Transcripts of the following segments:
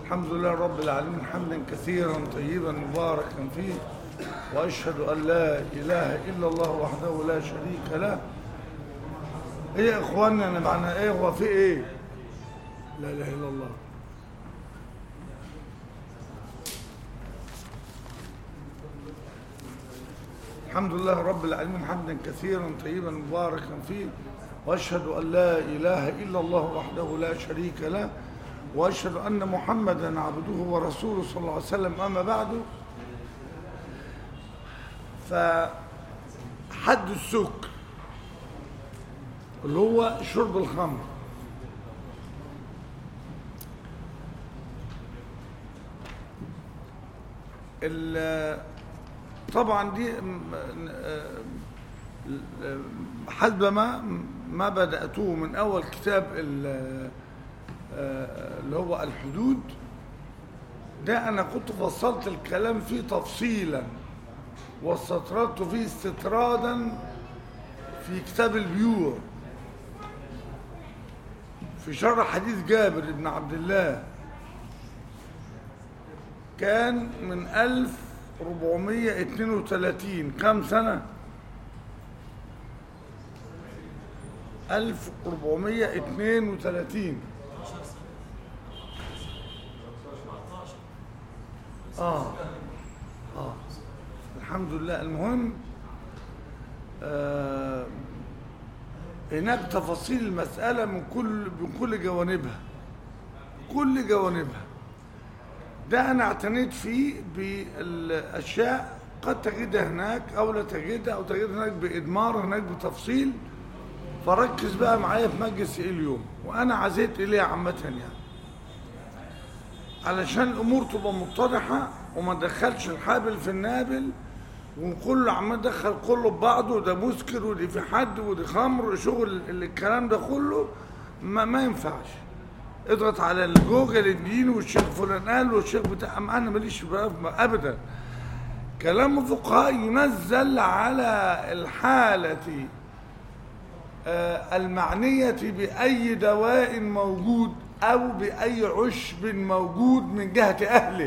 الحمد لله رب العالمين حمدا كثيرا طيبا مباركا فيه، وأشهد أن لا إله إلا الله وحده لا شريك له. إيه يا إخواننا، أنا معنى إيه هو في إيه؟ لا إله إلا الله. الحمد لله رب العالمين حمدا كثيرا طيبا مباركا فيه، وأشهد أن لا إله إلا الله وحده لا شريك له، وأشهد أن محمدا عبده ورسوله صلى الله عليه وسلم. أما بعد، فحد السكر اللي هو شرب الخمر، طبعا دي حسب ما بدأته من أول كتاب اللي هو الحدود ده، أنا كنت فصلت الكلام فيه تفصيلا واستطردت فيه استطرادا في كتاب البيوع في شرح حديث جابر بن عبد الله، كان من 1432. كم سنة؟ 1432. الحمد لله. المهم هناك تفاصيل المسألة من كل جوانبها، كل جوانبها. ده أنا اعتنيت فيه بالأشياء قد تجدها هناك أو لا تجدها، أو تجدها هناك بإدمار، هناك بتفصيل. فركز بقى معايا في مجلس اليوم، وأنا عزيت إليه عامة يعني علشان الأمور تبقى متضحة وما دخلش الحابل في النابل وكله عمال دخل كله ببعضه، وده مسكر ودي في حد ودي خمر شغل الكلام ده كله ما ينفعش. اضغط على الجوجل الدين والشيخ فلان قال والشيخ بتاع، انا ماليش ابدا. كلام الفقهاء ينزل على الحالة المعنية بأي دواء موجود أو بأي عشب موجود من جهة أهله.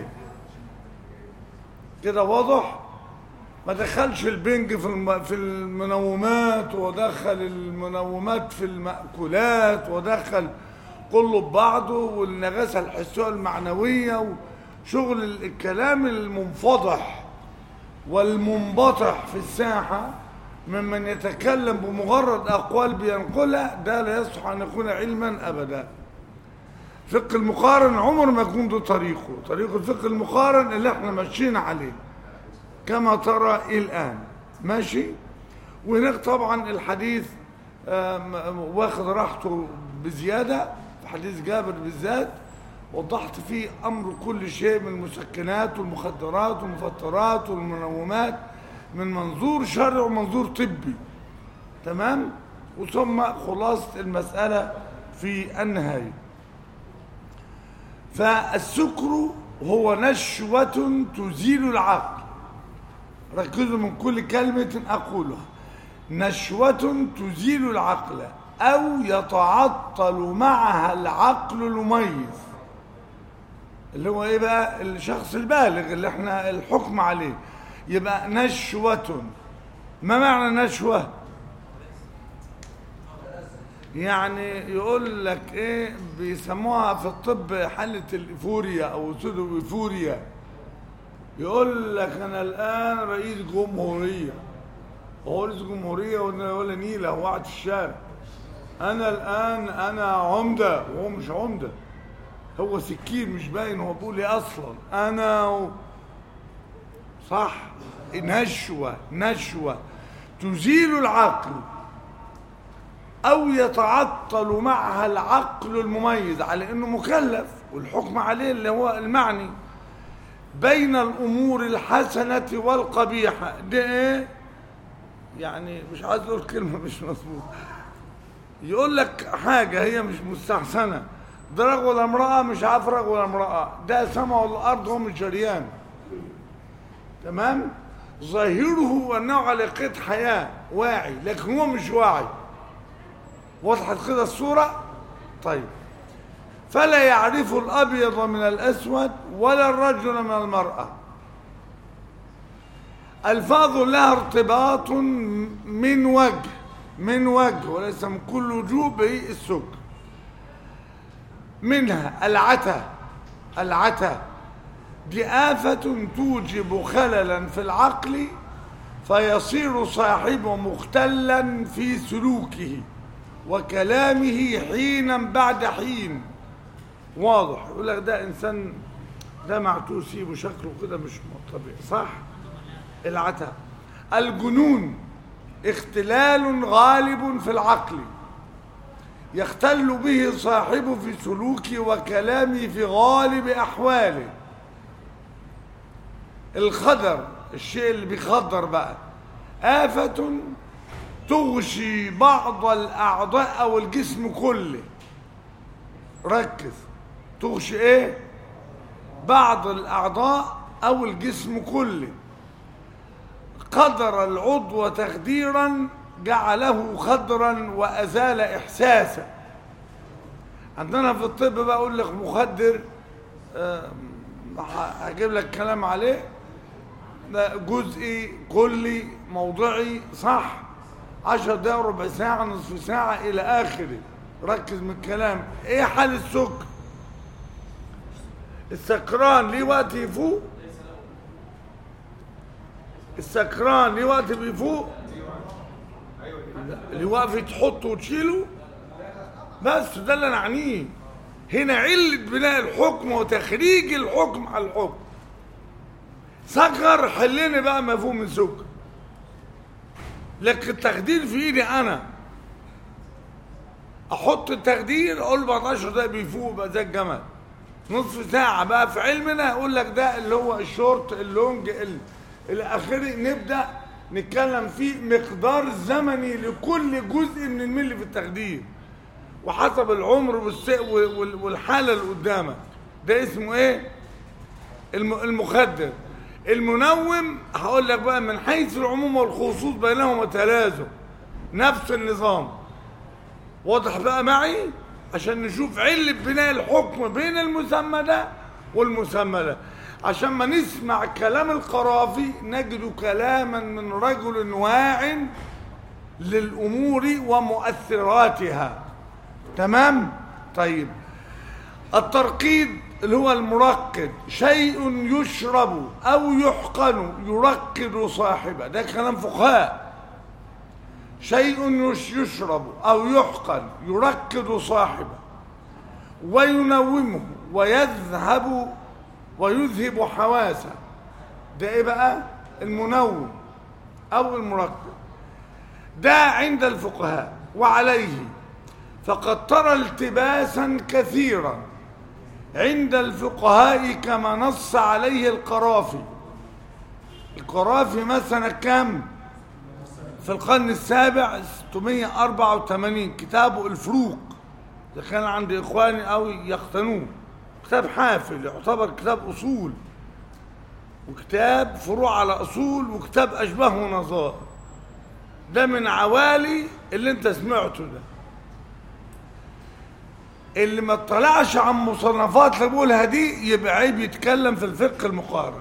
كده واضح؟ ما دخلش البنج في المنومات، ودخل المنومات في المأكولات، ودخل كله ببعضه، والنغاسة الحسية والمعنوية وشغل الكلام المنفضح والمنبطح في الساحة ممن يتكلم بمجرد أقوال بينقلها. ده لا يصح أن يكون علما أبدا. فقه المقارن عمر ما يكون ده طريق الفقه المقارن اللي احنا ماشيين عليه كما ترى الآن ماشي. وهناك طبعا الحديث واخد راحته بزيادة. في حديث جابر بالذات وضحت فيه أمر كل شيء من المسكنات والمخدرات والمفطرات والمنومات من منظور شرعي ومنظور طبي، تمام. وثم خلاصة المسألة في النهاية. فالسكر هو نشوة تزيل العقل. ركزوا من كل كلمة أقولها. نشوة تزيل العقل أو يتعطل معها العقل المميز، اللي هو إيه بقى؟ الشخص البالغ اللي احنا الحكم عليه. يبقى نشوة. ما معنى نشوة؟ يعني يقول لك ايه بيسموها في الطب حالة الإيفوريا أو سودو إيفوريا. يقول لك أنا الآن رئيس جمهورية، هو رئيس جمهورية ولا نيلة هو قاعد في الشارع. أنا الآن أنا عمدة وهو مش عمدة، هو سكين مش باين هو بيقول إيه أصلا. أنا صح. نشوة تزيل العقل أو يتعطل معها العقل المميز على إنه مكلف، والحكم عليه اللي هو المعني بين الأمور الحسنة والقبيحة. ده إيه؟ يعني مش عايز أقول كلمة مش مظبوط. يقول لك حاجة هي مش مستحسنة، ده رجل ولا امرأة، مش عارف رجل ولا امرأة، ده سما ولا أرض، هو مش جريان، تمام. ظاهره أنه على قيد حياة واعي، لكن هو مش واعي. وضحت كده الصورة؟ طيب، فلا يعرف الأبيض من الأسود ولا الرجل من المرأة. ألفاظ لها ارتباط من وجه وليس من كل وجوه به السكر. منها العتا دي آفة توجب خللا في العقل فيصير صاحبه مختلا في سلوكه وكلامه حينا بعد حين. واضح، يقول لك ده إنسان ده معتوسي وشكله كده مش طبيعي، صح؟ العتا. الجنون اختلال غالب في العقل يختل به صاحبه في سلوكه وكلامه في غالب أحواله. الخدر، الشيء اللي بيخدر بقى، آفة تغشي بعض الأعضاء أو الجسم كله. ركز، تغشي إيه؟ بعض الأعضاء أو الجسم كله. قدر العضو تخديرا جعله خدرا وأزال إحساسا. عندنا في الطب بقى أقول لك مخدر، هجيب لك كلام عليه، جزئي كلي موضعي، صح؟ 10 دقايق، ربع ساعة، نصف ساعة إلى آخره. ركز من الكلام. إيه حال السكر؟ السكران ليه وقت يفوق؟ السكران ليه وقت بيفوق؟ اللي واقف تحطه وتشيله بس، ده اللي نعنيه هنا. علة بناء الحكم وتخريج الحكم على الحكم. سكر حلني بقى مفهوم السكر، لكن التخدير في ايدي انا. احط التخدير اقول 14 دقيقة بيفوق بقى زي الجمل. نصف ساعة بقى في علمنا اقول لك ده اللي هو الشورت اللونج الى اخره. نبدأ نتكلم فيه مقدار زمني لكل جزء من الملي في التخدير وحسب العمر والحالة اللي قدامك. ده اسمه ايه؟ المخدر. المنوم هقول لك بقى من حيث العموم والخصوص بينهما تلازم، نفس النظام. واضح بقى معي؟ عشان نشوف علة بناء الحكم بين المسمى ده والمسمى ده، عشان ما نسمع كلام القرافي نجد كلاما من رجل واع للأمور ومؤثراتها. تمام؟ طيب، الترقيد اللي هو المرقد، شيء يشرب أو يحقن يرقد صاحبه. ده كلام فقهاء. شيء يشرب أو يحقن يرقد صاحبه وينومه ويذهب حواسه. ده ايه بقى؟ المنوم أو المرقد. ده عند الفقهاء. وعليه فقد ترى التباسا كثيرا عند الفقهاء كما نص عليه القرافي. القرافي مثلا كم؟ في القرن السابع 684. كتابه الفروق، ده كان عند إخواني أو يقتنوه. كتاب حافل، يعتبر كتاب أصول وكتاب فروع على أصول وكتاب أشباه ونظائر. ده من عوالي اللي انت سمعته ده. اللي ما اطلعش عن مصنفات اللي بقولها دي يبقى عيب يتكلم في الفقه المقارن.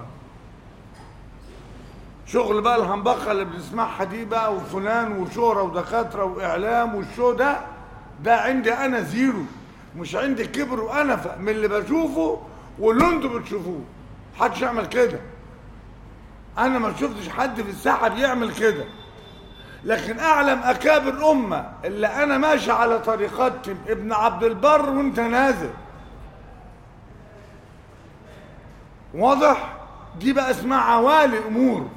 شغل بقى الهنبقه اللي بنسمعها دي بقى، وفلان وشهره ودكاتره واعلام والشو ده عندي انا زيرو. مش عندي كبر وانفه من اللي بشوفه واللي انتوا بتشوفوه. محدش يعمل كده. انا ما شفتش حد في الساحه بيعمل كده، لكن اعلم اكابر امه اللي انا ماشي على طريقتهم ابن عبد البر وانت نازل. واضح؟ دي بقى اسمها عوالي امور.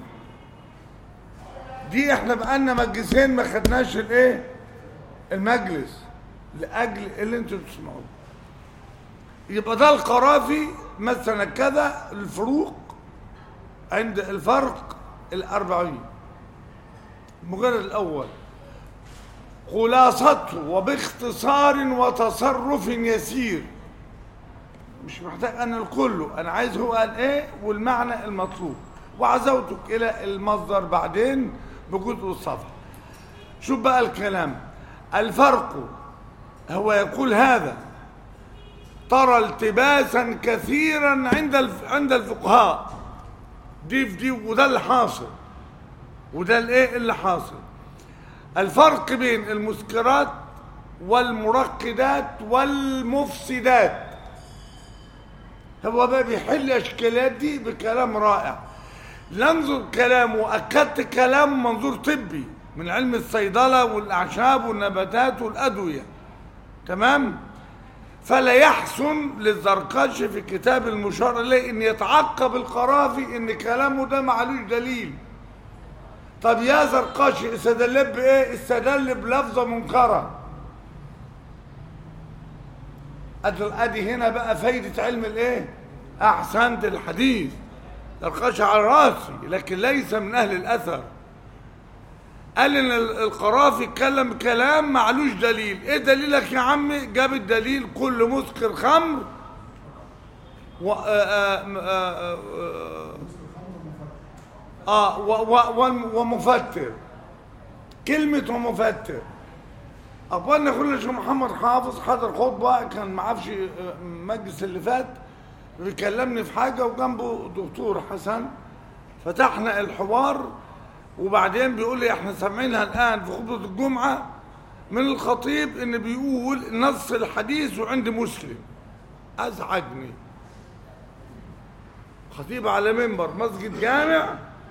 دي احنا بقالنا مجلسين ما خدناش الايه؟ المجلس لاجل اللي انتوا بتسمعوه. يبقى ده القرافي مثلا كذا. الفروق عند الفرق 40. المجرد الأول خلاصته وباختصار وتصرف يسير. مش محتاج أن الكل، أنا عايز هو قال إيه والمعنى المطلوب، وعزوتك إلى المصدر بعدين بجزء الصفحة. شوف بقى الكلام. الفرق هو يقول هذا ترى التباسا كثيرا عند الفقهاء دي في دي، وده اللي حاصل، وده الايه اللي حاصل. الفرق بين المسكرات والمرقدات والمفسدات، هو بقى بيحل الاشكالات دي بكلام رائع. ننظر كلامه، اكدت كلام منظور طبي من علم الصيدله والاعشاب والنباتات والادويه، تمام. فلا يحسن للزرقشي في كتاب المشار اليه ان يتعقب القرافي ان كلامه ده معلوش دليل. طب يا زرقشي استدل بايه؟ استدل بلفظه منكره. ادي هنا بقى فايده علم الايه؟ احسنت الحديث. زرقشي على راسي لكن ليس من اهل الاثر. قال ان القرافي اتكلم كلام معلوش دليل. ايه دليلك يا عمي؟ جاب الدليل كل مسكر خمر ومفتر. كلمة ومفتر. أخبرنا كل شيخ محمد حافظ حضر خطبة كان معاه في المجلس اللي فات، بيكلمني في حاجة وجنبه دكتور حسن، فتحنا الحوار وبعدين بيقول لي احنا سامعينها الآن في خطبة الجمعة من الخطيب إن بيقول نص الحديث وعند مسلم. أزعجني. خطيب على منبر مسجد جامع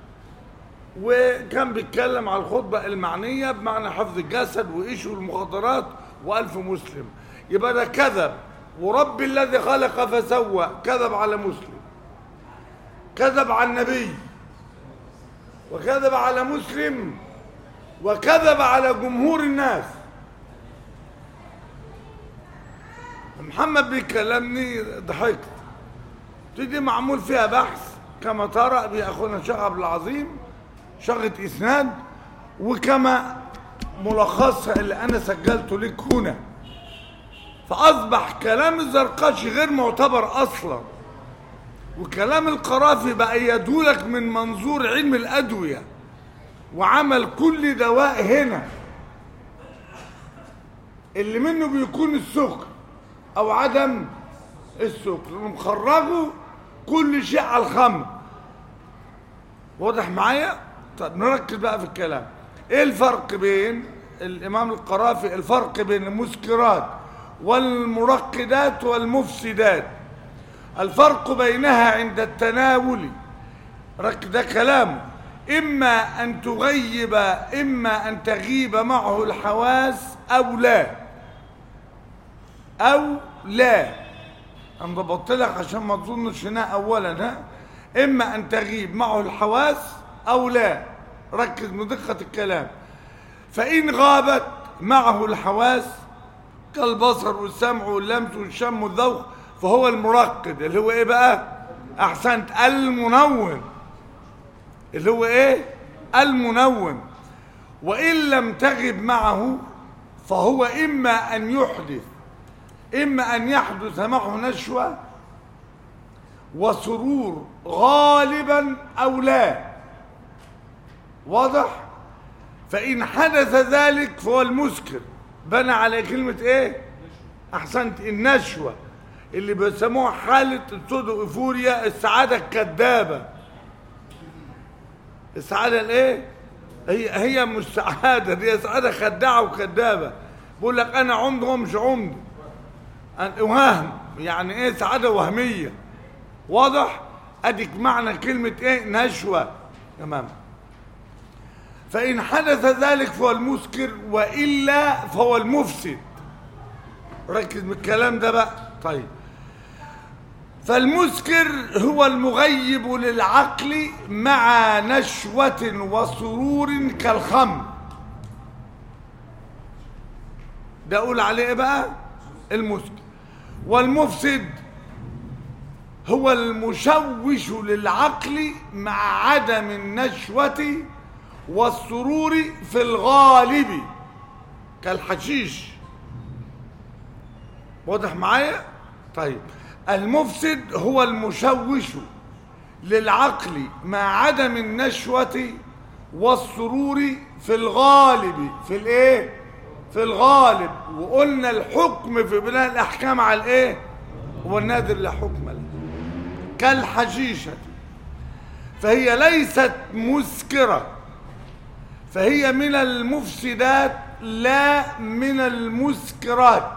وكان بيتكلم على الخطبة المعنية بمعنى حفظ الجسد وإيش والمخدرات وألف مسلم. يبقى ده كذب، ورب الذي خلق فسوى كذب على مسلم، كذب على النبي، وكذب على مسلم، وكذب على جمهور الناس. محمد بيكلمني ضحكت. تدي معمول فيها بحث كما ترى بأخونا الشيخ عبد العظيم، شغلة إسناد، وكما ملخصها اللي أنا سجلته لك هنا. فأصبح كلام الزرقشي غير معتبر أصلا، وكلام القرافي بقى يدولك من منظور علم الأدوية، وعمل كل دواء هنا اللي منه بيكون السكر أو عدم السكر، مخرجه كل شيء على الخمر. واضح معايا؟ طب نركز بقى في الكلام. ايه الفرق بين الامام القرافي؟ الفرق بين المسكرات والمرقدات والمفسدات، الفرق بينها عند التناول، ده كلامه، اما ان تغيب، اما ان تغيب معه الحواس او لا، او لا. انا ضبطت لك عشان ما تظنش هنا اولا، ها، اما ان تغيب معه الحواس او لا. ركز من دقة الكلام. فان غابت معه الحواس كالبصر والسمع واللمس والشم والذوق فهو المرقد، اللي هو ايه بقى؟ احسنت، المنوم، اللي هو ايه؟ المنوم. وان لم تغب معه فهو اما ان يحدث، اما ان يحدث معه نشوة وسرور غالبا او لا. واضح؟ فان حدث ذلك فهو المسكر. بنى على كلمة ايه؟ احسنت، النشوة اللي بيسموها حالة السودو ايفوريا، السعادة الكذابة. السعادة الايه؟ هي مش سعادة، دي سعادة خداعة وكذابة. بقول لك انا عمد وهو مش عمد، وهم، يعني ايه؟ سعادة وهمية. واضح؟ اديك معنى كلمة ايه؟ نشوة. تمام. فإن حدث ذلك فهو المسكر، وإلا فهو المفسد. ركز بالكلام ده بقى. طيب، فالمسكر هو المغيب للعقل مع نشوة وسرور كالخمر. ده أقول عليه إيه بقى؟ المسكر. والمفسد هو المشوش للعقل مع عدم النشوة والسرور في الغالب كالحشيش. واضح معايا؟ طيب، المفسد هو المشوش للعقل مع عدم النشوة والسرور في الغالب. في الايه؟ في الغالب. وقلنا الحكم في بناء الاحكام على الايه؟ والنادر لا حكم له، كالحشيشة، فهي ليست مسكرة، فهي من المفسدات لا من المسكرات.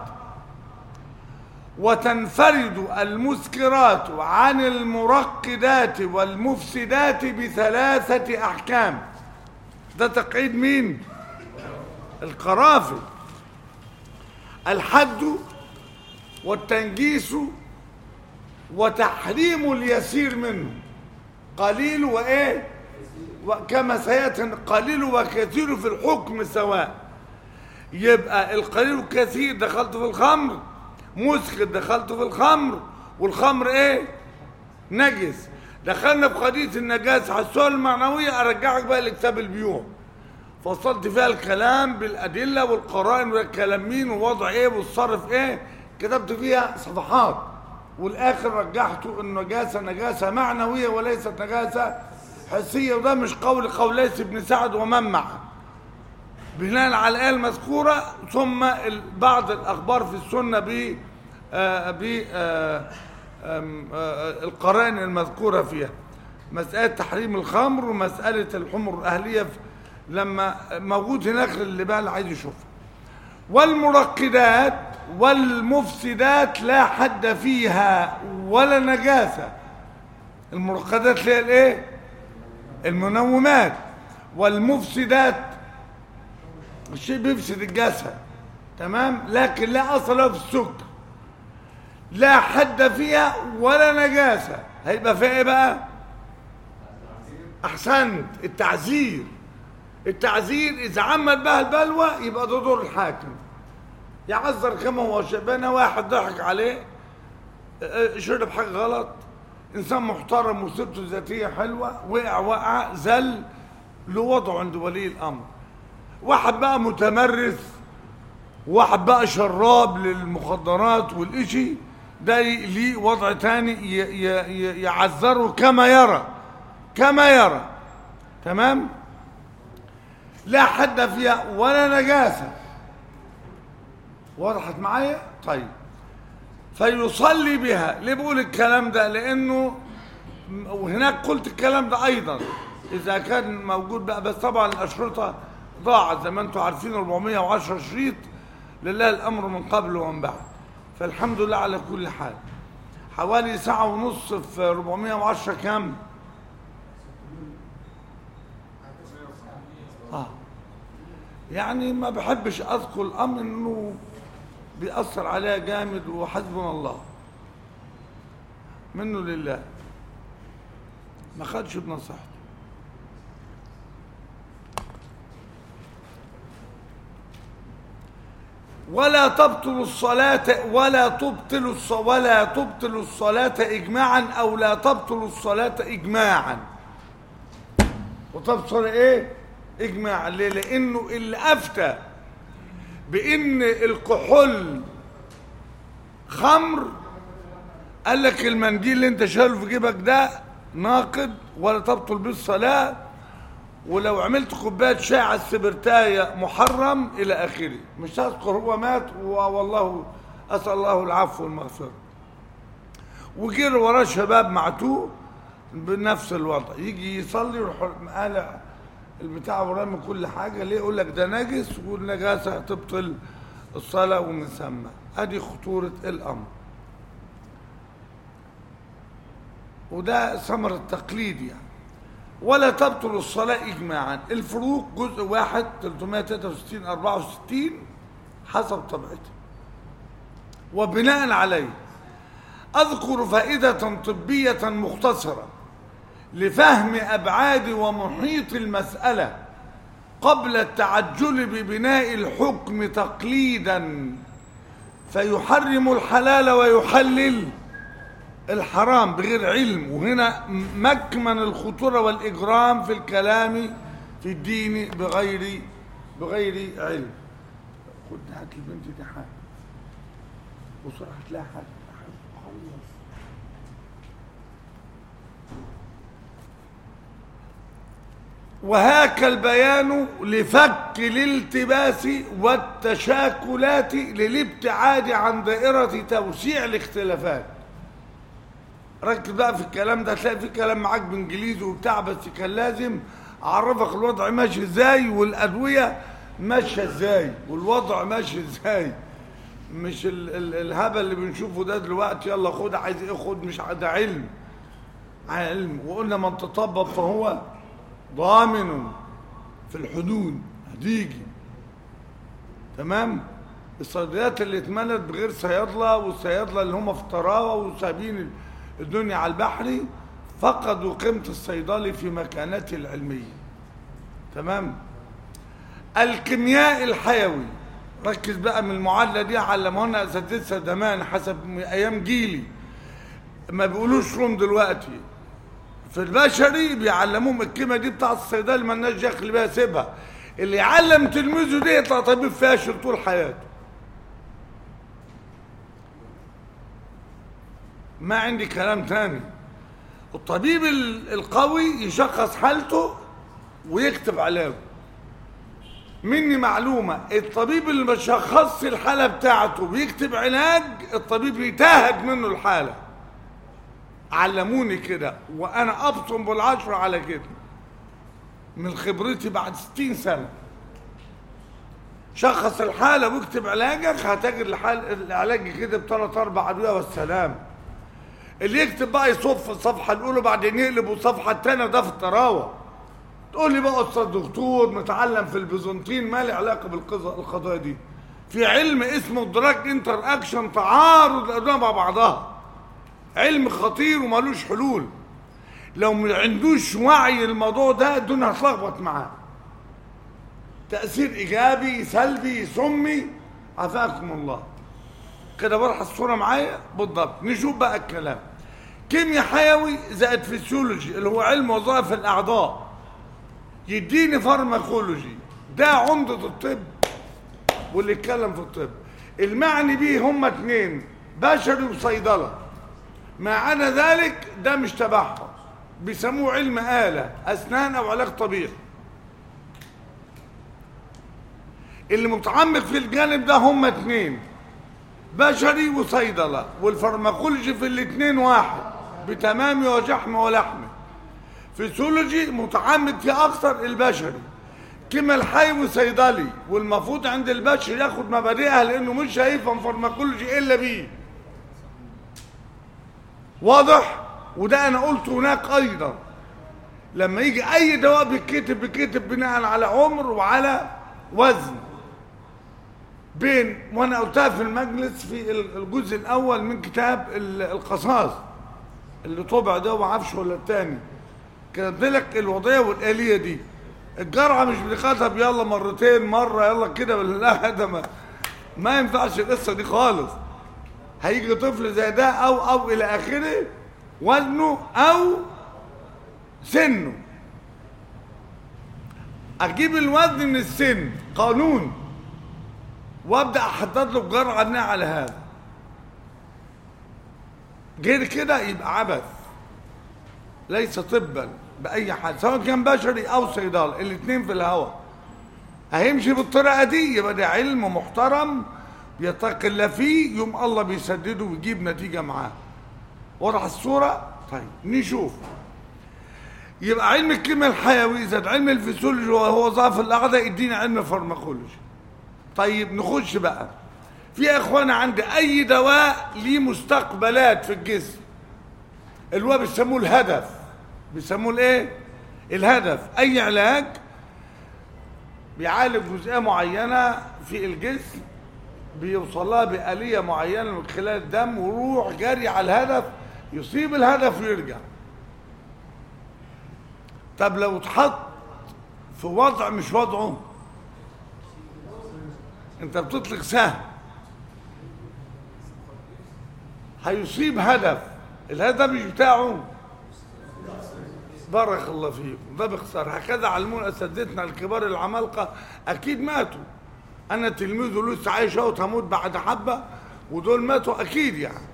وتنفرد المسكرات عن المرقدات والمفسدات بثلاثة أحكام. ده تقعيد مين؟ القرافي. الحد والتنجيس وتحريم اليسير منه، قليل وإيه؟ وكما سيأتي قليل وكثير في الحكم سواء. يبقى القليل والكثير دخلت في الخمر، مسكر دخلت في الخمر، والخمر ايه؟ نجس. دخلنا في قضية النجاسة على السؤال المعنوية، ارجعك بقى لكتاب البيوع، فصلت فيها الكلام بالأدلة والقرائن والكلام مين ووضع ايه والصرف ايه، كتبت فيها صفحات، والاخر رجحته النجاسة نجاسة معنوية وليست نجاسة حسية. وده مش قول ليث بن سعد ومن معه، بناء على الآية المذكورة ثم بعض الأخبار في السنة القرائن المذكورة فيها، مسألة تحريم الخمر ومسألة الحمر الأهلية لما موجود هناك اللي بقى اللي عايز يشوفها. والمرقدات والمفسدات لا حد فيها ولا نجاسة. المرقدات اللي هي الايه؟ المنومات. والمفسدات الشيء بيفسد الجسد، تمام، لكن لا اصل له في السكر، لا حد فيها ولا نجاسه. هيبقى فيها ايه بقى؟ احسنت، التعزير. التعزير اذا عمل بها البلوى يبقى ده دور الحاكم، يعذر كما هو شبانه. واحد ضحك عليه، شرب حاجه غلط، انسان محترم وسيرته الذاتيه حلوه، وقع زل له وضعه عند ولي الامر. واحد بقى متمرس، واحد بقى شراب للمخدرات والإشي، ده ليه وضع تاني يعذره كما يرى، تمام. لا حد فيها ولا نجاسة. وضحت معايا؟ طيب. فيصلي بها. ليه بقول الكلام ده؟ لأنه وهناك قلت الكلام ده أيضا إذا كان موجود بقى، بس طبعا الأشرطة ضاعت زي ما انتم عارفين، 410 شريط، لله الامر من قبل ومن بعد، فالحمد لله على كل حال. حوالي ساعة ونص في 410 كام؟ يعني ما بحبش اذكر الامر انه بيأثر عليها جامد، وحسبنا الله منه لله، ما خدش بنصيحته. ولا تبطل الصلاة إجماعا، أو لا تبطل الصلاة إجماعا. وتبطل إيه؟ إجماعا. ليه؟ لأنه اللي أفتى بإن الكحول خمر قال لك المنديل اللي أنت شايله في جيبك ده ناقض ولا تبطل به الصلاة، ولو عملت كوبايه شاي على السبرتايه محرم الى اخره. مش هذكر هو مات والله اسال الله العفو والمغفره. وجري وراه شباب معتوه بنفس الوضع، يجي يصلي يروح قالع البتاع وراه من كل حاجه. ليه؟ يقول لك ده نجس، والنجاسه تبطل الصلاه ومن ثم. ادي خطوره الامر، وده ثمر التقليد يعني. ولا تبطل الصلاة إجماعا. الفروق جزء واحد 363 64 حسب طبيعته. وبناء عليه أذكر فائدة طبية مختصرة لفهم أبعاد ومحيط المسألة قبل التعجل ببناء الحكم تقليدا فيحرم الحلال ويحلل الحرام بغير علم. وهنا مكمن الخطورة والإجرام في الكلام في الدين بغير علم. خد هات البنت دي حاجة بسرعة هتلاقي حاجة. وهاك البيان لفك الالتباس والتشاكلات للابتعاد عن دائرة توسيع الاختلافات. ركز بقى في الكلام ده، هتلاقي في كلام معاك بانجليزي وبتاع، بس كان لازم اعرفك الوضع ماشي ازاي والادويه ماشيه ازاي والوضع ماشي ازاي. مش الهبل اللي بنشوفه ده دلوقتي، يلا خد عايز ايه خد، مش ده علم. علم، وقلنا من تطبب فهو ضامن في الحدود هتيجي. تمام. الصيدليات اللي اتملت بغير صيادله، والصيادله اللي هم في طراوه وسابين الدنيا على البحري فقدوا قيمه الصيدلي في مكانته العلميه. تمام. الكيمياء الحيوي، ركز بقى من المعادله دي، علمونا اساتذتنا زمان حسب ايام جيلي، ما بيقولوش روم دلوقتي. في البشري بيعلموهم الكيمياء دي بتاعت الصيدلي مالناش دخل بيها، سيبها. اللي يعلم تلميذه دي يطلع طبيب فاشل طول حياته. ما عندي كلام تاني. الطبيب القوي يشخص حالته ويكتب علاجه. مني معلومة، الطبيب اللي ما شخصش الحالة بتاعته ويكتب علاج، الطبيب يتاهج منه الحالة. علموني كده وانا ابصم بالعشر على كده من خبرتي بعد 60 سنة. شخص الحالة واكتب علاجك، هتجد العلاج كده بثلاث اربع ادوية والسلام. اللي يكتب بقى يصف الصفحة الأولى بعدين يقلب الصفحة الثانية، ده في الطراوة. تقول لي بقى أستاذ دكتور متعلم في البيزنطين، ما لي علاقة بالقضايا دي. في علم اسمه دراج انتر اكشن، تعارض الأدوية مع بعضها. علم خطير ومالوش حلول. لو ما عندوش وعي الموضوع ده الدنيا هتلخبط معاه. تأثير إيجابي سلبي سمي، عافاكم الله. كده بروح الصورة معايا بالضبط. نشوف بقى الكلام. كيمياء حيوي زائد فيسيولوجي اللي هو علم وظائف الأعضاء، يديني فارماكولوجي. ده عمدة الطب واللي يتكلم في الطب. المعني بيه هما اتنين، بشري وصيدلة. ما عدا ذلك ده مش تبعهم، بيسموه علم آلة، أسنان أو علاج طبيعي. اللي متعمق في الجانب ده هما اتنين، بشري وصيدلة، والفارماكولوجي في الاتنين واحد بتمامه وشحمه ولحمه. فيسيولوجي متعمق فيه أكثر البشري. كيمياء الحيوي صيدلي، والمفروض عند البشري ياخد مبادئها لأنه مش هيفهم فارماكولوجي إلا بيه. واضح؟ وده أنا قلت هناك أيضا، لما يجي أي دواء بيتكتب بناء على عمر وعلى وزن. وانا قلتها في المجلس في الجزء الاول من كتاب القصاص اللي طبع ده، وما اعرفش ولا الثاني، كتبت لك الوضعيه والاليه دي. الجرعه مش بتتكتب يلا مرتين مره يلا كده، لا ده ما ينفعش القصه دي خالص. هيجي طفل زي ده او الى اخره، وزنه او سنه، اجيب الوزن من السن قانون، وابدا احدد له بجرعه بناء على هذا. غير كده يبقى عبث، ليس طبا باي حال، سواء كان بشري او صيدله، الاثنين في الهواء. هيمشي بالطريقه دي يبقى ده علم محترم بيتقي الله فيه، يوم الله بيسدده ويجيب نتيجه معاه. واضح الصوره؟ طيب نشوف. يبقى علم الكيمياء الحيوي زاد علم الفسيولوجي وهو وظائف الاعضاء، يدينا علم الفارماكولوجي. طيب نخش بقى في يا اخوانا، عندي اي دواء ليه مستقبلات في الجسم، اللي هو بيسموه الهدف. بيسموه الايه؟ الهدف. اي علاج بيعالج جزئيه معينه في الجسم، بيوصل لها بآلية معينه من خلال الدم، ويروح جري على الهدف، يصيب الهدف ويرجع. طب لو اتحط في وضع مش وضعه، انت بتطلق سهم هيصيب هدف، الهدف مش بتاعه، بارك الله فيكم. ده باختصار. هكذا علمونا اساتذتنا الكبار العمالقه، اكيد ماتوا. انا تلميذه لسه عايش اهو، هموت بعد حبه، ودول ماتوا اكيد يعني.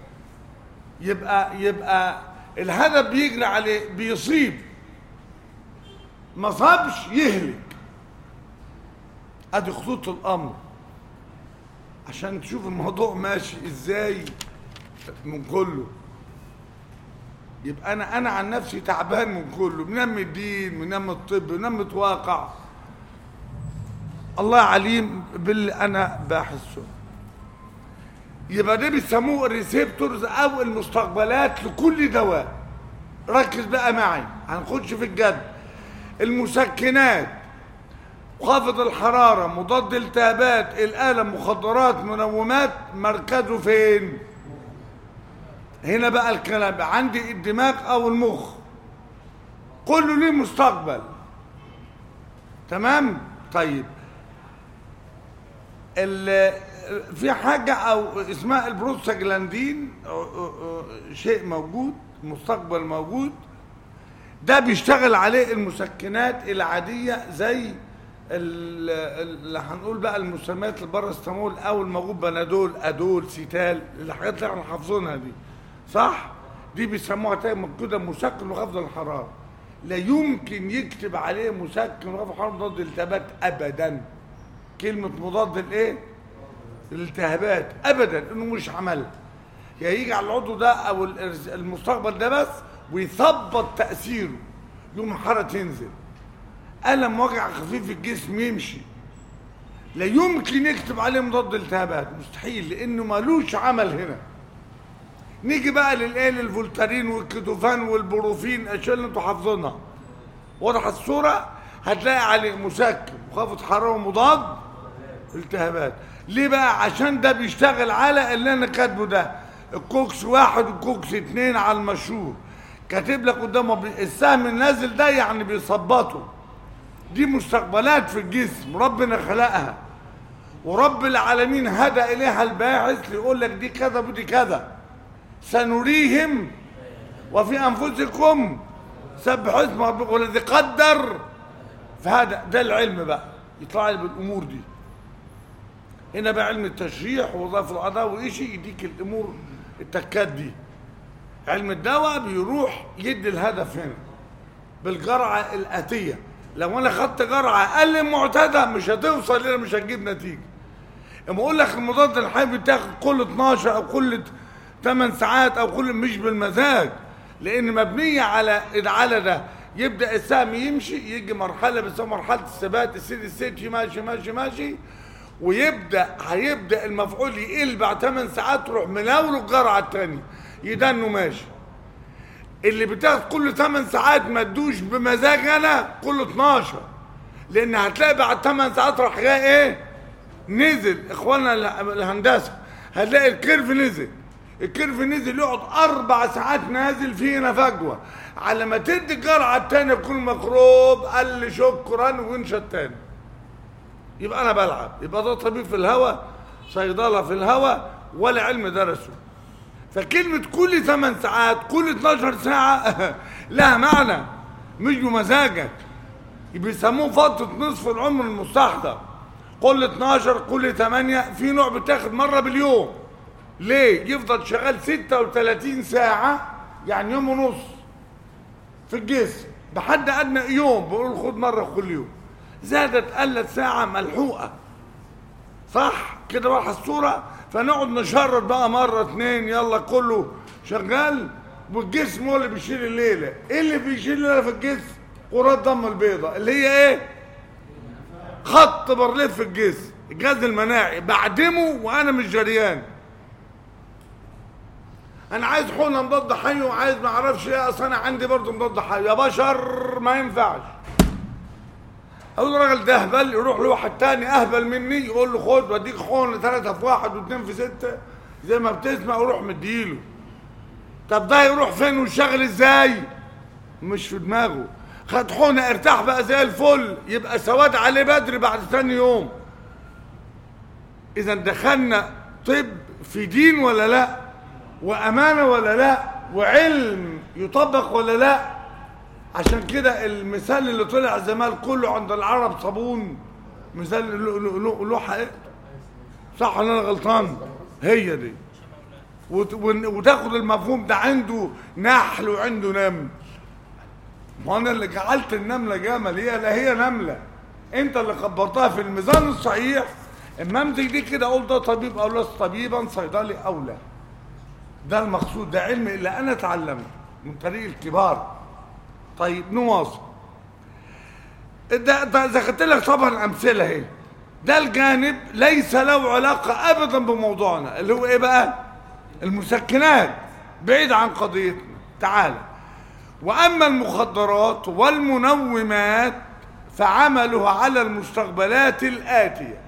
يبقى الهدف بيجري عليه، بيصيب، ما صابش يهلك. ادي خطوط الامر عشان تشوف الموضوع ماشي ازاي من كله. يبقى انا عن نفسي تعبان من كله، بنام الدين، بنام الطب، بنام واقع. الله عليم باللي انا بحسه. يبقى ده بيسموه الريسبتورز او المستقبلات لكل دواء. ركز بقى معي، هنخش في الجد. المسكنات، خافض الحرارة، مضاد التهابات، الألم، مخدرات، منومات، مركزه فين؟ هنا بقى الكلام عندي الدماغ او المخ، كله ليه مستقبل. تمام؟ طيب في حاجة او اسمها البروستاجلاندين، شيء موجود، مستقبل موجود، ده بيشتغل عليه المسكنات العادية زي اللي هنقول بقى المسميات البارستامول او الموجود بنادول، ادول، سيتال، الحاجات اللي احنا حافظينها دي، صح؟ دي بيسموها تايم كده مسكن وخفض الحرارة. لا يمكن يكتب عليه مسكن وخفض الحرارة مضاد الالتهابات ابدا. كلمة مضاد الايه؟ الالتهابات ابدا، انه مش عملها. يا يجي على العضو ده او المستقبل ده بس ويثبط تأثيره، يوم الحرارة تنزل، ألم وجع خفيف في الجسم يمشي. لا يمكن يكتب عليه مضاد التهابات، مستحيل، لأنه مالوش عمل هنا. نيجي بقى للايه؟ للفولتارين والكيتوفان والبروفين، الاشياء اللي انتوا حافظينها. واضح الصوره؟ هتلاقي عليه مسكن وخافض حراره ومضاد التهابات. ليه بقى؟ عشان ده بيشتغل على اللي انا كاتبه ده، الكوكس 1 والكوكس 2 على المشهور. كاتب لك قدامه السهم النازل ده يعني بيثبطه. دي مستقبلات في الجسم ربنا خلقها، ورب العالمين هدى اليها الباحث ليقول لك دي كذا ودي كذا. سنريهم وفي انفسكم سبح اسم ربكم والذي قدر. فهذا ده العلم بقى، يطلع لي بالامور دي. هنا بقى علم التشريح ووظائف الاعضاء وإشي يديك الامور التكات دي. علم الدواء بيروح يدي الهدف هنا بالجرعه الاتيه. لو انا خدت جرعه اقل من معتاده مش هتوصل هنا، مش هتجيب نتيجه. اما اقول لك المضاد الحيوي بتاخد كل 12 او كل 8 ساعات او كل، مش بالمزاج، لان مبنيه على ده. يبدا السهم يمشي، يجي مرحله بيسموها مرحله الثبات، السيد ماشي ماشي ماشي، هيبدا المفعول يقل بعد 8 ساعات، تروح مناوله الجرعه الثانيه يدنه ماشي. اللي بتاخد كل 8 ساعات ما تدوش بمزاج انا كل 12، لان هتلاقي بعد 8 ساعات راح جاي ايه؟ نزل. اخوانا الهندسه هتلاقي الكيرف نزل، الكيرف نزل يقعد 4 ساعات نازل فينا فجوه، على ما تدي الجرعه الثانيه يكون مكروب، قال لي شكرا وانشى الثاني. يبقى انا بلعب. يبقى ده طبيب في الهوا، صيدله في الهوا، ولا علم درسه. فكلمه كل 8 ساعات كل 12 ساعه لها معنى، مش بمزاجك. بيسموه فتره نصف العمر المستحضر. كل 12 كل 8، في نوع بتاخد مره باليوم. ليه؟ يفضل شغال 36 ساعة، يعني يوم ونص في الجسم، بحد أدنى يوم بقول خد مرة كل يوم. زادت قلت ساعة ملحوقة، صح كده؟ راح الصورة. فنقعد نشرط بقى مرة 2، يلا كله شغال، والجسم هو اللي بيشيل الليلة. ايه اللي بيشيل الليلة في الجسم؟ كرات دم البيضاء، اللي هي ايه؟ خط برليف في الجسم، الجهاز المناعي بعدمه وانا مش جريان. انا عايز حقنه مضاد حيوي وعايز ما اعرفش ايه، اصل انا عندي برضه مضاد حيوي. يا بشر ما ينفعش. اقول الراجل ده اهبل، يروح لواحد تاني اهبل مني يقول له خد واديك حقنه 3 في 1 و2 في 6 زي ما بتسمع، ويروح مديله. طب ده يروح فين ويشتغل ازاي؟ مش في دماغه. خد حقنه ارتاح بقى زي الفل، يبقى سواد عليه بدري بعد ثاني يوم. اذا دخلنا طب في دين ولا لا؟ وامانه ولا لا؟ وعلم يطبق ولا لا؟ عشان كده المثال اللي طلع زمان كله عند العرب صابون، مثال له حقيقة، صح ولا انا غلطان؟ هي دي. وتاخد المفهوم ده، عنده نحل وعنده نمل. ما انا اللي جعلت النمله جمل، هي نمله، انت اللي كبرتها في الميزان الصحيح. اما امسك دي كده اقول ده طبيب او لست طبيبا، صيدلي او لا. ده المقصود، ده علم اللي انا اتعلمته. من طريق الكبار. طيب نواصل. ده ذكرت لك طبعا امثله اهي. ده الجانب ليس له علاقه ابدا بموضوعنا اللي هو ايه بقى؟ المسكنات، بعيد عن قضيتنا. تعالى. واما المخدرات والمنومات فعملها على المستقبلات الاتيه.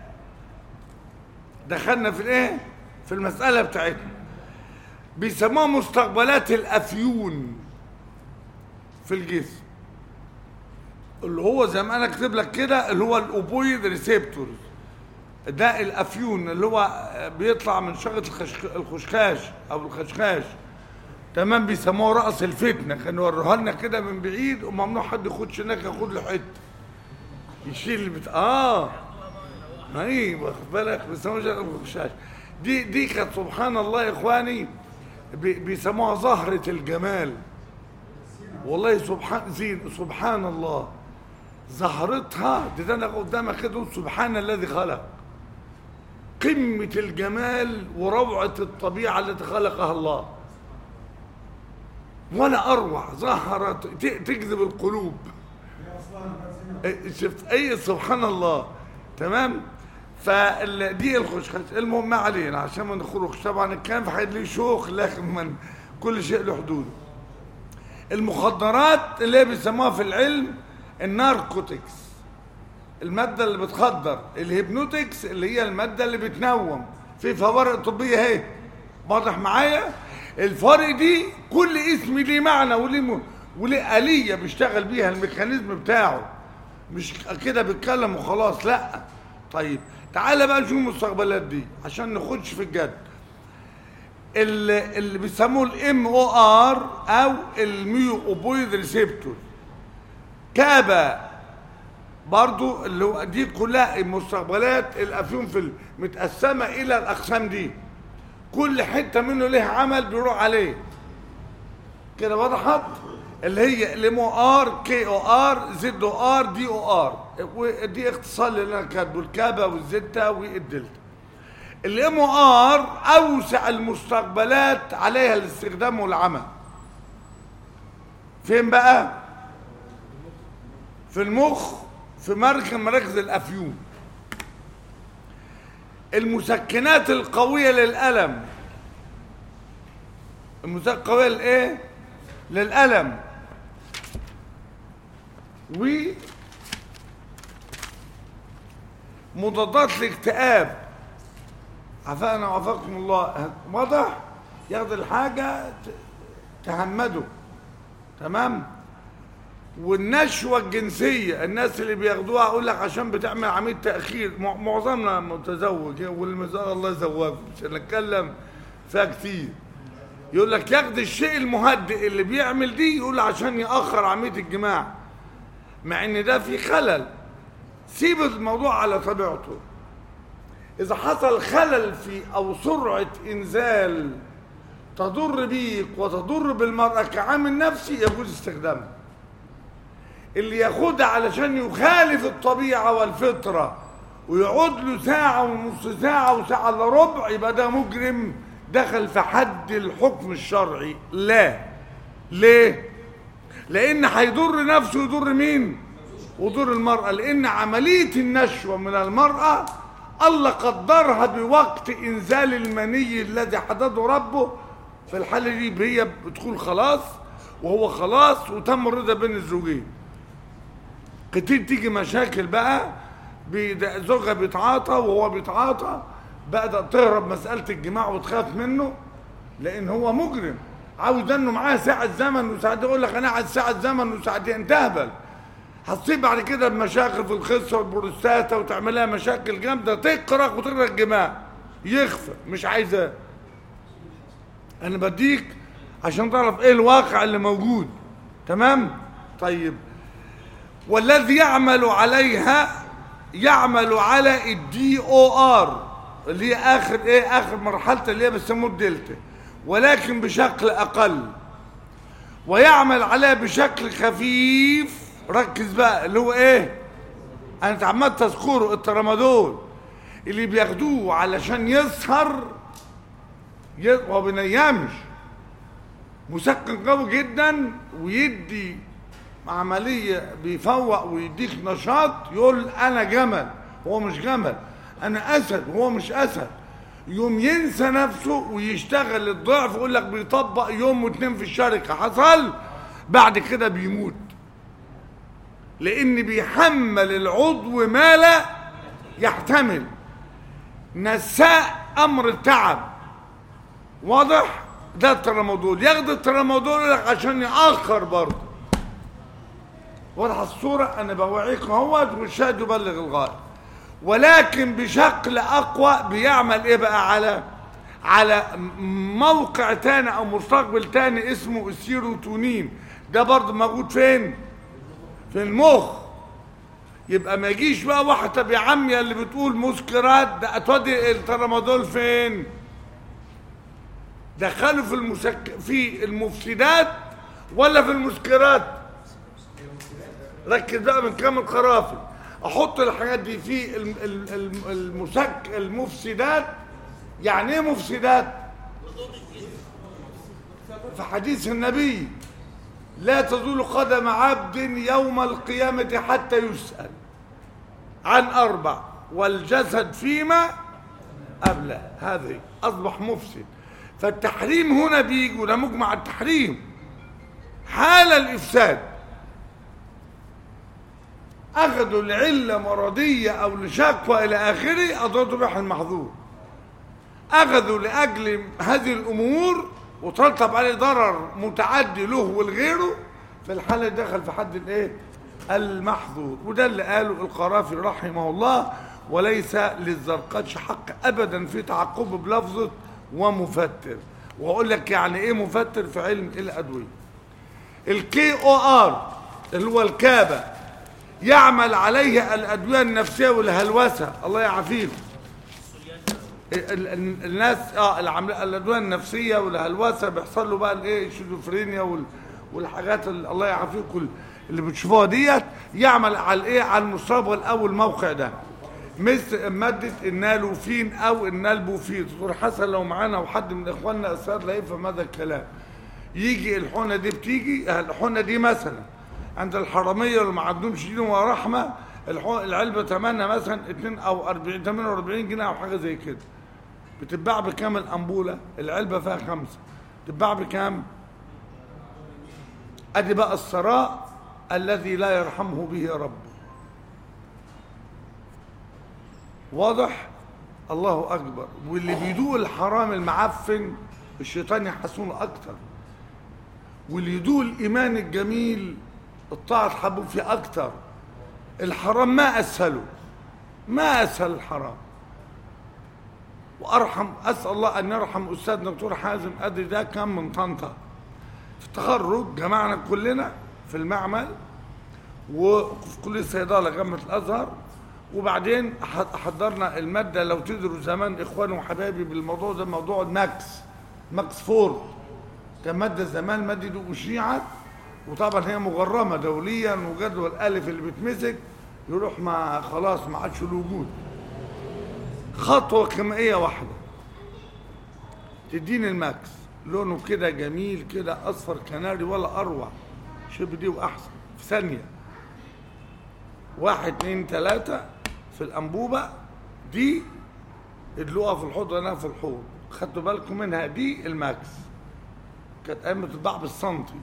دخلنا في الايه؟ في المساله بتاعتنا. بيسموها مستقبلات الافيون في الجسم، اللي هو زي ما انا كاتب لك كده، اللي هو الاوبويد ريسبتورز. ده الافيون اللي هو بيطلع من شغله الخشخاش او الخشخاش. تمام. بيسموه راس الفتنه، كانوا يوروها لنا كده من بعيد، وممنوع حد يخش هناك ياخد له حته يشيل ما ايه واخد بالك. بيسموها شغله الخشخاش. دي كانت سبحان الله يا اخواني بيسموها زهره الجمال. والله سبحان الله زهرتها دي. انا قدامك كده سبحان الذي خلق. قمة الجمال وروعة الطبيعة التي خلقها الله، ولا أروع زهرة تجذب القلوب. شفت أي سبحان الله. تمام. فدي الخشخاش. المهم ما علينا عشان ما نخرجش طبعا. الكلام في حد ليه شوخ، لكن من كل شيء له حدود. المخدرات اللي بيسموها في العلم الناركوتكس، المادة اللي بتخدر. الهيبنوتكس اللي هي المادة اللي بتنوم. في فوارق طبية اهي، واضح معايا؟ الفرق دي كل اسم ليه معنى وليه آلية بيشتغل بيها، الميكانيزم بتاعه، مش كده بيتكلم وخلاص، لا. طيب تعالى بقى نشوف المستقبلات دي عشان نخش في الجد. اللي بيسموه الام او ار او الميو اوبويد ريسبتور. كابا برضو اللي هو دي كلها مستقبلات الافيون متقسمه الى الاقسام دي. كل حته منه ليه عمل بيروح عليه كده. وضحت؟ اللي هي الام او ار، كي او ار، زد او ار، دي او ار. ودي اختصار اللي انا كاتبه، الكابا والزيتا والدلتا. الام او ار اوسع المستقبلات عليها الاستخدام والعمل. فين بقى؟ في المخ، في مراكز الافيون. المسكنات القويه للالم. المسكنات القويه لايه؟ للالم. ومضادات الاكتئاب. عافانا وعافاكم الله. واضح؟ ياخد الحاجه تهمده. تمام. والنشوه الجنسيه، الناس اللي بياخدوها اقول لك عشان بتعمل عمليه تاخير. معظمنا متزوج، والمزار الله يزوجه، مش هنتكلم فيها كتير. يقول لك ياخد الشيء المهدئ اللي بيعمل دي، يقول عشان ياخر عمليه الجماع، مع ان ده في خلل. سيب الموضوع على طبيعته. اذا حصل خلل في او سرعه انزال تضر بيك وتضر بالمراه كعامل نفسي، يجوز استخدامها. اللي ياخدها علشان يخالف الطبيعه والفطره ويقعد له ساعه ونص ساعه وساعه الا ربع، يبقى ده مجرم دخل في حد الحكم الشرعي. لا. ليه؟ لان هيضر نفسه ويضر مين؟ ويضر المراه. لان عمليه النشوه من المراه الله قدرها بوقت انزال المني الذي حدده ربه. في الحاله دي هي بتقول خلاص وهو خلاص وتم الرضا بين الزوجين. كتير تيجي مشاكل بقى، زوجها بيتعاطى وهو بيتعاطى، بدأت تهرب مسألة الجماع وتخاف منه لأن هو مجرم. عاوز انه معاه ساعة زمن وساعتين، يقول لك انا قاعد ساعة زمن وساعتين، تهبل. هتصيب بعد كده بمشاكل في الخصة والبروستاتا وتعملها مشاكل جامدة، تكره وتكره الجماع، يخفى، مش عايزاه. انا بديك عشان تعرف ايه الواقع اللي موجود. تمام؟ طيب. والذي يعمل عليها يعمل على الدي او ار اللي هي اخر مرحله اللي هي بيسموه الدلتا، ولكن بشكل اقل. ويعمل عليها بشكل خفيف. ركز بقى اللي هو ايه؟ انا اتعمدت اذكره، الترامادول اللي بياخدوه علشان يسهر. هو بينيمش، مسكن قوي جدا ويدي عملية بيفوق ويديك نشاط. يقول انا جمل، هو مش جمل. انا اسد، هو مش اسد. يوم ينسى نفسه ويشتغل الضعف. يقول لك بيطبق يوم واتنين في الشركة، حصل بعد كده بيموت، لان بيحمل العضو ما لا يحتمل. نساء امر التعب. واضح؟ ده الترامادول. ياخد الترامادول لك عشان يأخر برضه. واضحه الصوره؟ انا بوعيك اهوت والشاهد يبلغ الغايه. ولكن بشكل اقوى بيعمل ايه بقى؟ على موقع تاني او مستقبل تاني اسمه السيروتونين. ده برضه موجود فين؟ في المخ. يبقى ما يجيش بقى واحد طب يا عم يا اللي بتقول مسكرات، ده هتودي الترامادول فين؟ دخلوا في المفسدات ولا في المسكرات؟ ركز بقى من كام القرافي. احط الحاجات دي في المفسدات. يعني ايه مفسدات؟ في حديث النبي لا تزول قدم عبد يوم القيامة حتى يسأل عن 4 والجسد فيما أبلى. هذه أصبح مفسد. فالتحريم هنا بيجي، وده مجمع التحريم حال الإفساد. أخذوا العلة مرضية أو لشكوى إلى آخره، أضروا بها المحظور. أخذوا لأجل هذه الأمور وترتب عليه ضرر متعدي له ولغيره، في الحالة دخل في حد الايه؟ المحظور. وده اللي قاله القرافي رحمه الله. وليس للزرقاتش حق ابدا في تعقبه بلفظه ومفتر. واقول لك يعني ايه مفتر في علم الادويه. الكي او ار اللي هو الكابه يعمل عليه الادويه النفسيه والهلوسه، الله يعافيكم. الناس الادويه النفسيه والهلوسه بيحصل له بقى الايه؟ الشيزوفرينيا والحاجات اللي الله يعافيكم اللي بتشوفوها ديت. يعمل على الايه؟ على المستوى الاول الموقع ده، مثل ماده النالوفين او النالبوفين. دكتور حسن لو معانا وحد من اخواننا استاذ لا يفهم هذا الكلام. يجي الحونه دي بتيجي، الحونه دي مثلا عند الحراميه اللي ما عندهمش دين ولا رحمه، العلبه ثمنها مثلا 2 او 40 48 جنيه او حاجه زي كده. بتتباع بكام الأنبولة؟ العلبة فيها 5، تتباع بكام؟ أدي بقى الثراء الذي لا يرحمه به رب. واضح؟ الله أكبر. واللي بيدوق الحرام المعفن الشيطان يحسونه أكتر، واللي يدوق الإيمان الجميل الطاعة تحبه فيه أكتر. الحرام ما أسهله، ما أسهل الحرام. وارحم، اسال الله ان يرحم استاذنا دكتور حازم ادري، ده كان من طنطا في التخرج، جمعنا كلنا في المعمل وفي كليه الصيدله جامعه الازهر. وبعدين حضرنا الماده، لو تدروا زمان اخواني وحبايبي بالموضوع ده، موضوع ماكس فورد. كان ماده زمان، الماده دي اشيعت وطبعا هي مغرمه دوليا، وجدول الالف اللي بيتمسك يروح ما خلاص ما عادش له وجود. خطوة كيميائية واحدة تديني الماكس، لونه كده جميل كده أصفر كناري ولا أروع، شبه دي وأحسن في ثانية. 1 2 3 في الأنبوبة دي، ادلوها في الحوض وأنا في الحوض. خدتوا بالكم منها؟ دي الماكس كانت أيام بتتباع بالسنتي.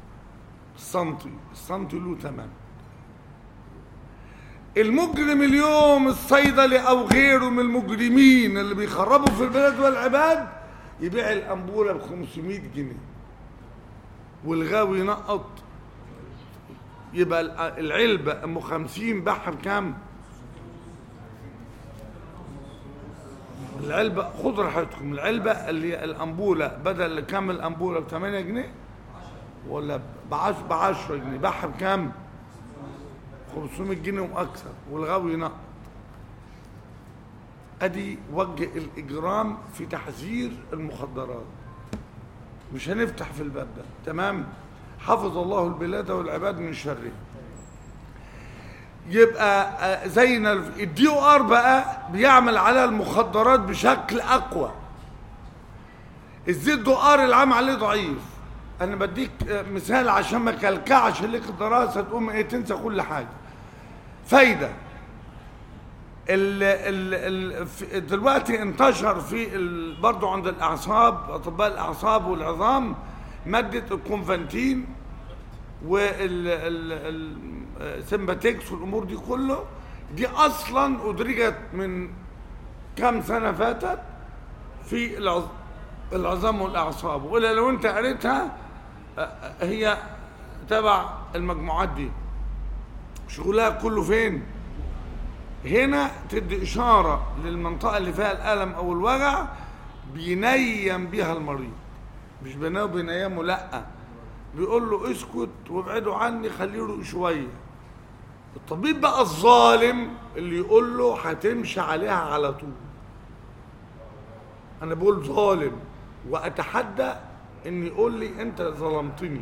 السنتي له ثمن. المجرم اليوم الصيدلي او غيره من المجرمين اللي بيخربوا في البلاد والعباد يبيع الانبوله ب 500 جنيه والغاوي ينقط. يبقى العلبه ام 50 باعها بكام؟ العلبه خد راحتكم، العلبه اللي هي الانبوله بدل كام الانبوله ب 8 جنيه ولا ب 10 جنيه، باعها بكام؟ 500 جنيه واكثر والغاوي ينقط. ادي وجه الاجرام في تحذير المخدرات. مش هنفتح في الباب ده، تمام؟ حفظ الله البلاد والعباد من شره. يبقى زينا الدي او ار بقى بيعمل على المخدرات بشكل اقوى. الزد او ار العام عليه ضعيف، انا بديك مثال عشان ما كلكعش لك الدراسه تقوم ايه تنسى كل حاجه. فايده دلوقتي انتشر في برضه عند الاعصاب، اطباء الاعصاب والعظام، ماده الكونفانتين والسمباتيكس والامور دي كله. دي اصلا ادرجت من كام سنه فاتت في العظام والاعصاب، ولا لو انت قريتها هي تبع المجموعات دي. شغلها كله فين؟ هنا تدي اشاره للمنطقه اللي فيها الالم او الوجع، بينيم بيها المريض، مش بينيمه، لا، بيقول له اسكت وابعدوا عني، خليه يروق شويه. الطبيب بقى الظالم اللي يقول له هتمشي عليها على طول. انا بقول ظالم واتحدى ان يقول لي انت ظلمتني.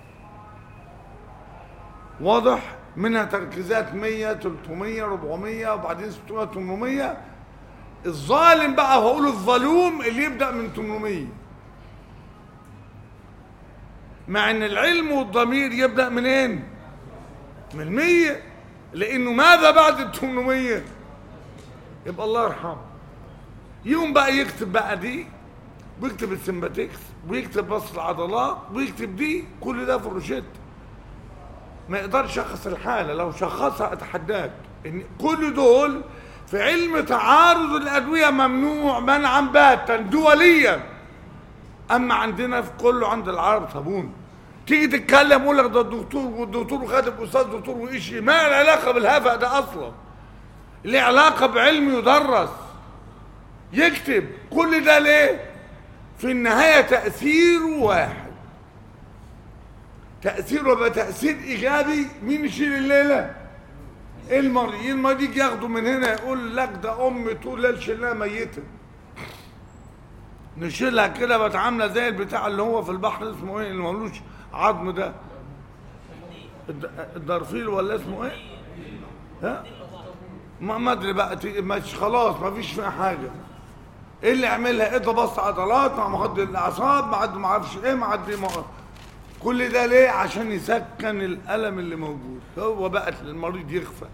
واضح؟ منها تركيزات 100 300 400 وبعدين 600 800. الظالم بقى هقول الظلوم اللي يبدا من 800، مع ان العلم والضمير يبدا منين؟ من 100. لانه ماذا بعد ال 800؟ يبقى الله يرحمه. يوم بقى يكتب بقى دي، ويكتب السمباتيكس، ويكتب بسط العضلات، ويكتب دي، كل ده في الروشته. ما يقدرش يشخص الحاله، لو شخصها اتحداك ان كل دول في علم تعارض الادويه ممنوع منعا باتا دوليا. اما عندنا في كله عند العرب صابون. تيجي تتكلم يقول لك ده الدكتور والدكتور وخاتم استاذ دكتور وإشي. ما العلاقه بالهفق ده اصلا؟ ليه علاقه بعلم يدرس. يكتب كل ده ليه؟ في النهايه تاثيره واحد. تاثيره يبقى تاثير ايجابي. مين يشيل الليله؟ المريض. المريض ياخده من هنا يقول لك ده امي طول الليل شلناها ميته، نشيلها كده بقت عامله زي البتاع اللي هو في البحر اسمه ايه اللي ملوش عظم ده، الدرفيل ولا اسمه ايه؟ ها؟ ما ادري بقى. مش خلاص ما فيش فيها حاجه. ايه اللي يعملها؟ ايه ده؟ بسط عضلات مع مهدئ الاعصاب مع ما اعرفش ايه مع كل ده ليه؟ عشان يسكن الالم اللي موجود. هو بقى المريض يخفى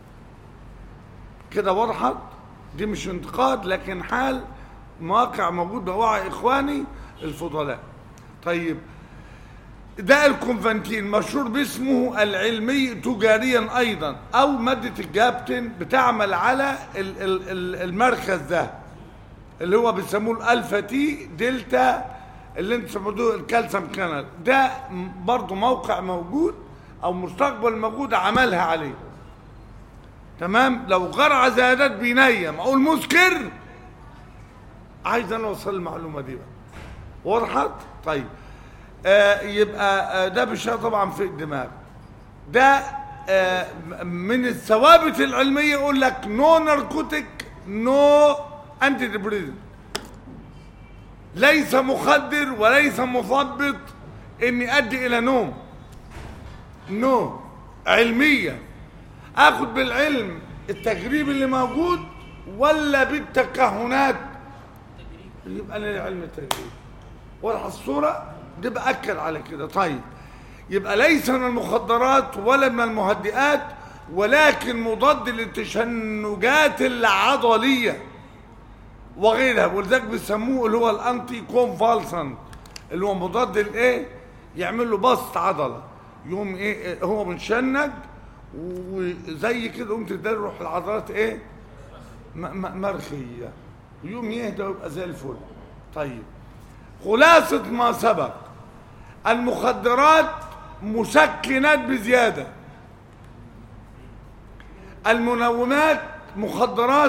كده. وضحت؟ دي مش انتقاد لكن حال مواقع موجود بوعي اخواني الفضلاء. طيب ده الكونفانتين مشهور باسمه العلمي تجاريا ايضا، او ماده الجابتن بتعمل على المركز ده اللي هو بيسموه الالفا تي دلتا اللي انتم سموه الكالسيوم كانال. ده برضه موقع موجود او مستقبل موجود عملها عليه. تمام؟ لو جرعه زادت بينيم او المسكر. عايز انا اوصل المعلومه دي بقى. وضحت؟ طيب يبقى ده بشيء طبعا في الدماغ. ده من الثوابت العلميه يقول لك نو ناركوتيك نو انتي ديبريسنت. ليس مخدر وليس مثبط ان يؤدي الى نوم. نو علميا. اخد بالعلم التجريب اللي موجود ولا بالتكهنات؟ يبقى انا العلم التجريبي. واضحه الصوره؟ دي باكد على كده. طيب يبقى ليس من المخدرات ولا من المهدئات، ولكن مضاد للتشنجات العضليه وغيرها. ولذلك بيسموه اللي هو الانتي كونفالسنت، اللي هو مضاد الايه؟ يعمل له بسط عضله، يقوم ايه هو منشنج وزي كده قمت تدري روح العضلات ايه؟ مرخيه، ويقوم يهدى ويبقى زي الفل. طيب خلاصه ما سبق، المخدرات مسكنات بزياده، المنومات مخدرات.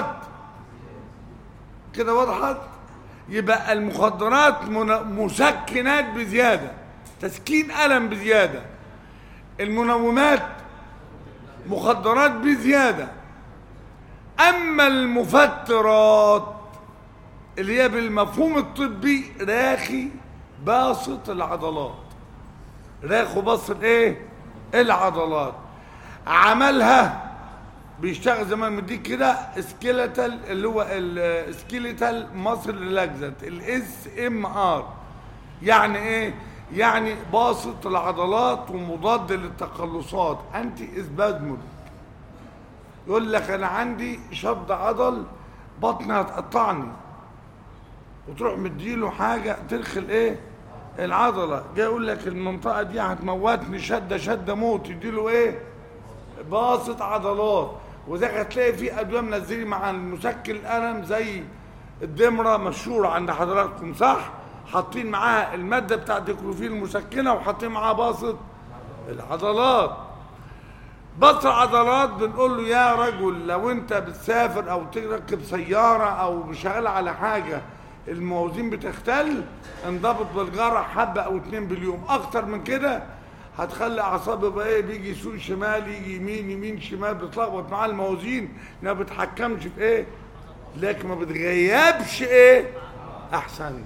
كده وضحت؟ يبقى المخدرات مسكنات بزياده، تسكين الم بزياده. المنومات مخدرات بزياده. اما المفترات اللي هي بالمفهوم الطبي راخي باسط العضلات. راخو باسط ايه؟ العضلات. عملها بيشتغل زي ما مديك كده سكيلتال، اللي هو السكيلتال ماسل ريلاكسنت، الاس ام ار. يعني ايه؟ يعني باسط العضلات ومضاد للتقلصات، انتي اسبازمود. يقول لك انا عندي شد عضل بطني هتقطعني، وتروح مديله حاجه ترخي الايه العضله، جاي يقول لك المنطقه دي هتموتني شده موت، يديله ايه باسط عضلات. وده هتلاقي فيه ادويه منزلين مع مسكن الالم زي الدمره مشهوره عند حضراتكم صح، حاطين معاها الماده بتاعت ديكلوفين المسكنه وحاطين معاها باسط العضلات. بسط العضلات بنقول له يا رجل لو انت بتسافر او تركب سياره او شغال على حاجه الموازين بتختل، انضبط بالجرح حبه او 2 باليوم، اكتر من كده هتخلي اعصابه بقى ايه، بيجي يسوق شمال يجي يمين شمال، بتلخبط معاه الموازين، ما بتحكمش في ايه، لكن ما بتغيبش ايه احسن.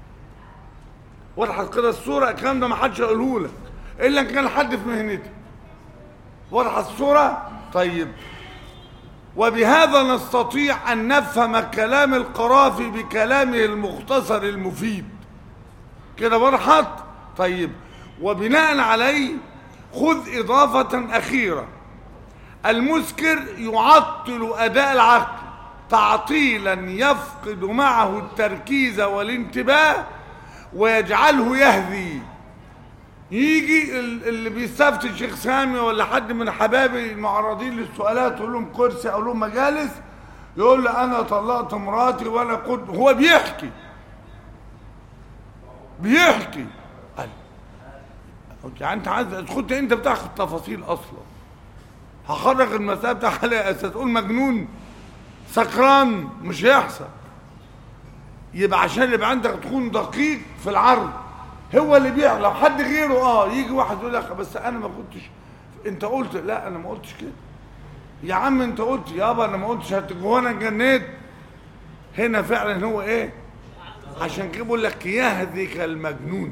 وضحت كده الصوره؟ الكلام ده ما حدش هيقوله لك الا ان كان حد في مهنتي. وضحت الصوره؟ طيب، وبهذا نستطيع ان نفهم كلام القرافي بكلامه المختصر المفيد كده. وضحت؟ طيب، وبناء عليه خذ اضافه اخيره: المسكر يعطل اداء العقل تعطيلا يفقد معه التركيز والانتباه ويجعله يهذي. يجي اللي بيستفتي الشيخ سامي ولا حد من حبايبي المعرضين للسؤالات يقول لهم كرسي او لهم مجالس، يقول له انا طلقت مراتي وانا كنت، هو بيحكي قال يعني انت عايز كنت انت بتاخد تفاصيل اصلا، هخرج المسألة بتاعها على اساس تقول مجنون سكران، مش هيحصل. يبقى عشان يبقى عندك تكون دقيق في العرض. هو اللي بيعمل، لو حد غيره يجي واحد يقول لك بس انا ما كنتش، انت قلت، لا انا ما قلتش كده يا عم، انت قلت يابا انا ما قلتش، هو انا اتجنيت. هنا فعلا هو ايه، عشان كده بقول لك يهذيك المجنون.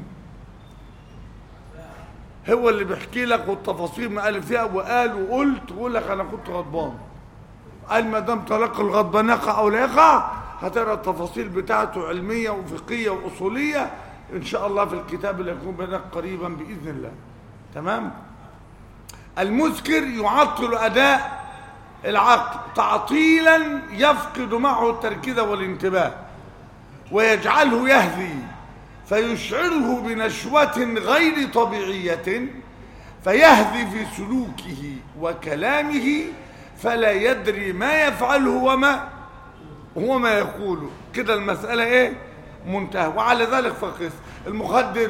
هو اللي بيحكي لك والتفاصيل ما قال فيها وقال وقلت، ويقول لك انا كنت غضبان. قال ما دام تلقى الغضبان يقع او لا يقع، هتقرا التفاصيل بتاعته علميه وفقهيه واصوليه ان شاء الله في الكتاب اللي يكون بينك قريبا باذن الله. تمام؟ المسكر يعطل اداء العقل تعطيلا يفقد معه التركيز والانتباه ويجعله يهذي، فيشعره بنشوة غير طبيعية، فيهذي في سلوكه وكلامه فلا يدري ما يفعله وما يقوله. كده المسألة ايه منتهى. وعلى ذلك فقس المخدر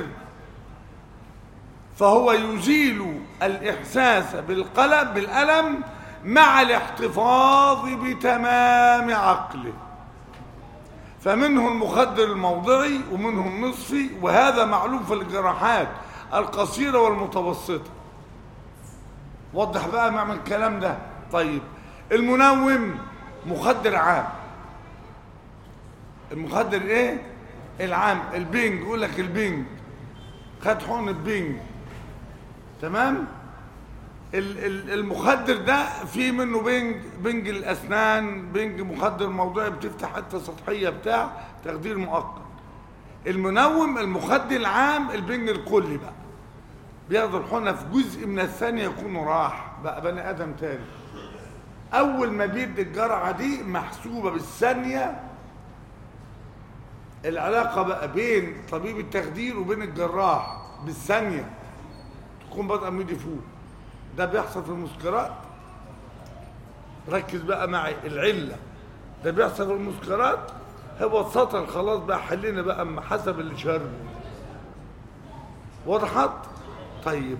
فهو يزيل الإحساس بالألم مع الاحتفاظ بتمام عقله. فمنه المخدر الموضعي ومنه النصفي، وهذا معلوم في الجراحات القصيرة والمتوسطة. وضح بقى معنى الكلام ده. طيب، المنوم مخدر عام. المخدر ايه العام؟ البنج، يقول لك البنج خد حقن البنج، تمام؟ المخدر ده في منه بنج الاسنان، بنج مخدر موضعي بتفتح حته سطحيه بتاع تخدير مؤقت. المنوم المخدر العام البنج الكلي بقى، بياخد الحقنه في جزء من الثانيه يكون راح بقى بني ادم تاني. اول ما بيدي الجرعه دي محسوبه بالثانيه العلاقه بقى بين طبيب التخدير وبين الجراح بالثانيه تكون بدأ ميدي فوق. ده بيحصل في المسكرات، ركز بقى معي العله. ده بيحصل في المسكرات، هو اتسطر خلاص بقى، حلنا بقى حسب اللي شربه. وضحت؟ طيب،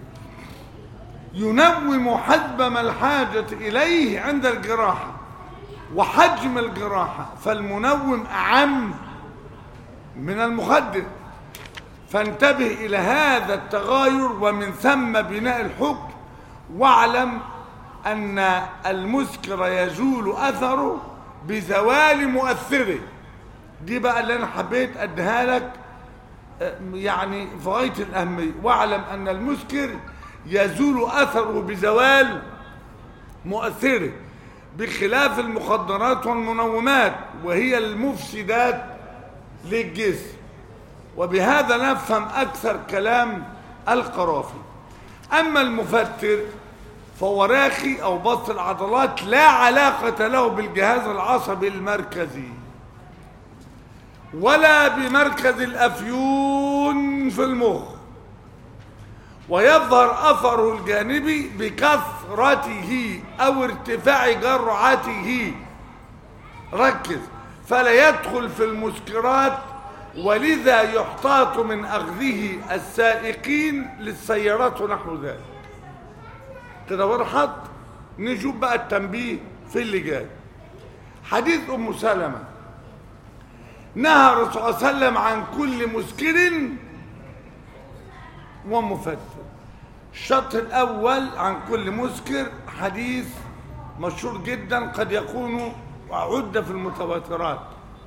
ينوم حسب ما الحاجة إليه عند الجراحة وحجم الجراحة، فالمنوم أعم من المخدر. فانتبه إلى هذا التغاير ومن ثم بناء الحكم. واعلم أن المسكر يزول أثره بزوال مؤثره. دي بقى اللي أنا حبيت أديها لك يعني في غاية الأهمية. واعلم أن المسكر يزول أثره بزوال مؤثره، بخلاف المخدرات والمنومات وهي المفسدات للجسم. وبهذا نفهم أكثر كلام القرافي. أما المفتر فهو راخي أو بسط العضلات لا علاقة له بالجهاز العصبي المركزي ولا بمركز الأفيون في المخ، ويظهر أثره الجانبي بكثرته أو ارتفاع جرعته، ركز، فلا يدخل في المسكرات، ولذا يحتاط من أخذه السائقين للسيارات ونحو ذلك. كده وضحت؟ نشوف بقى التنبيه في اللي جاي. حديث أم سلمة: نهى الرسول صلى الله عليه وسلم عن كل مسكر ومفتر. الشرط الأول عن كل مسكر حديث مشهور جدا قد يكون عد في المتواترات.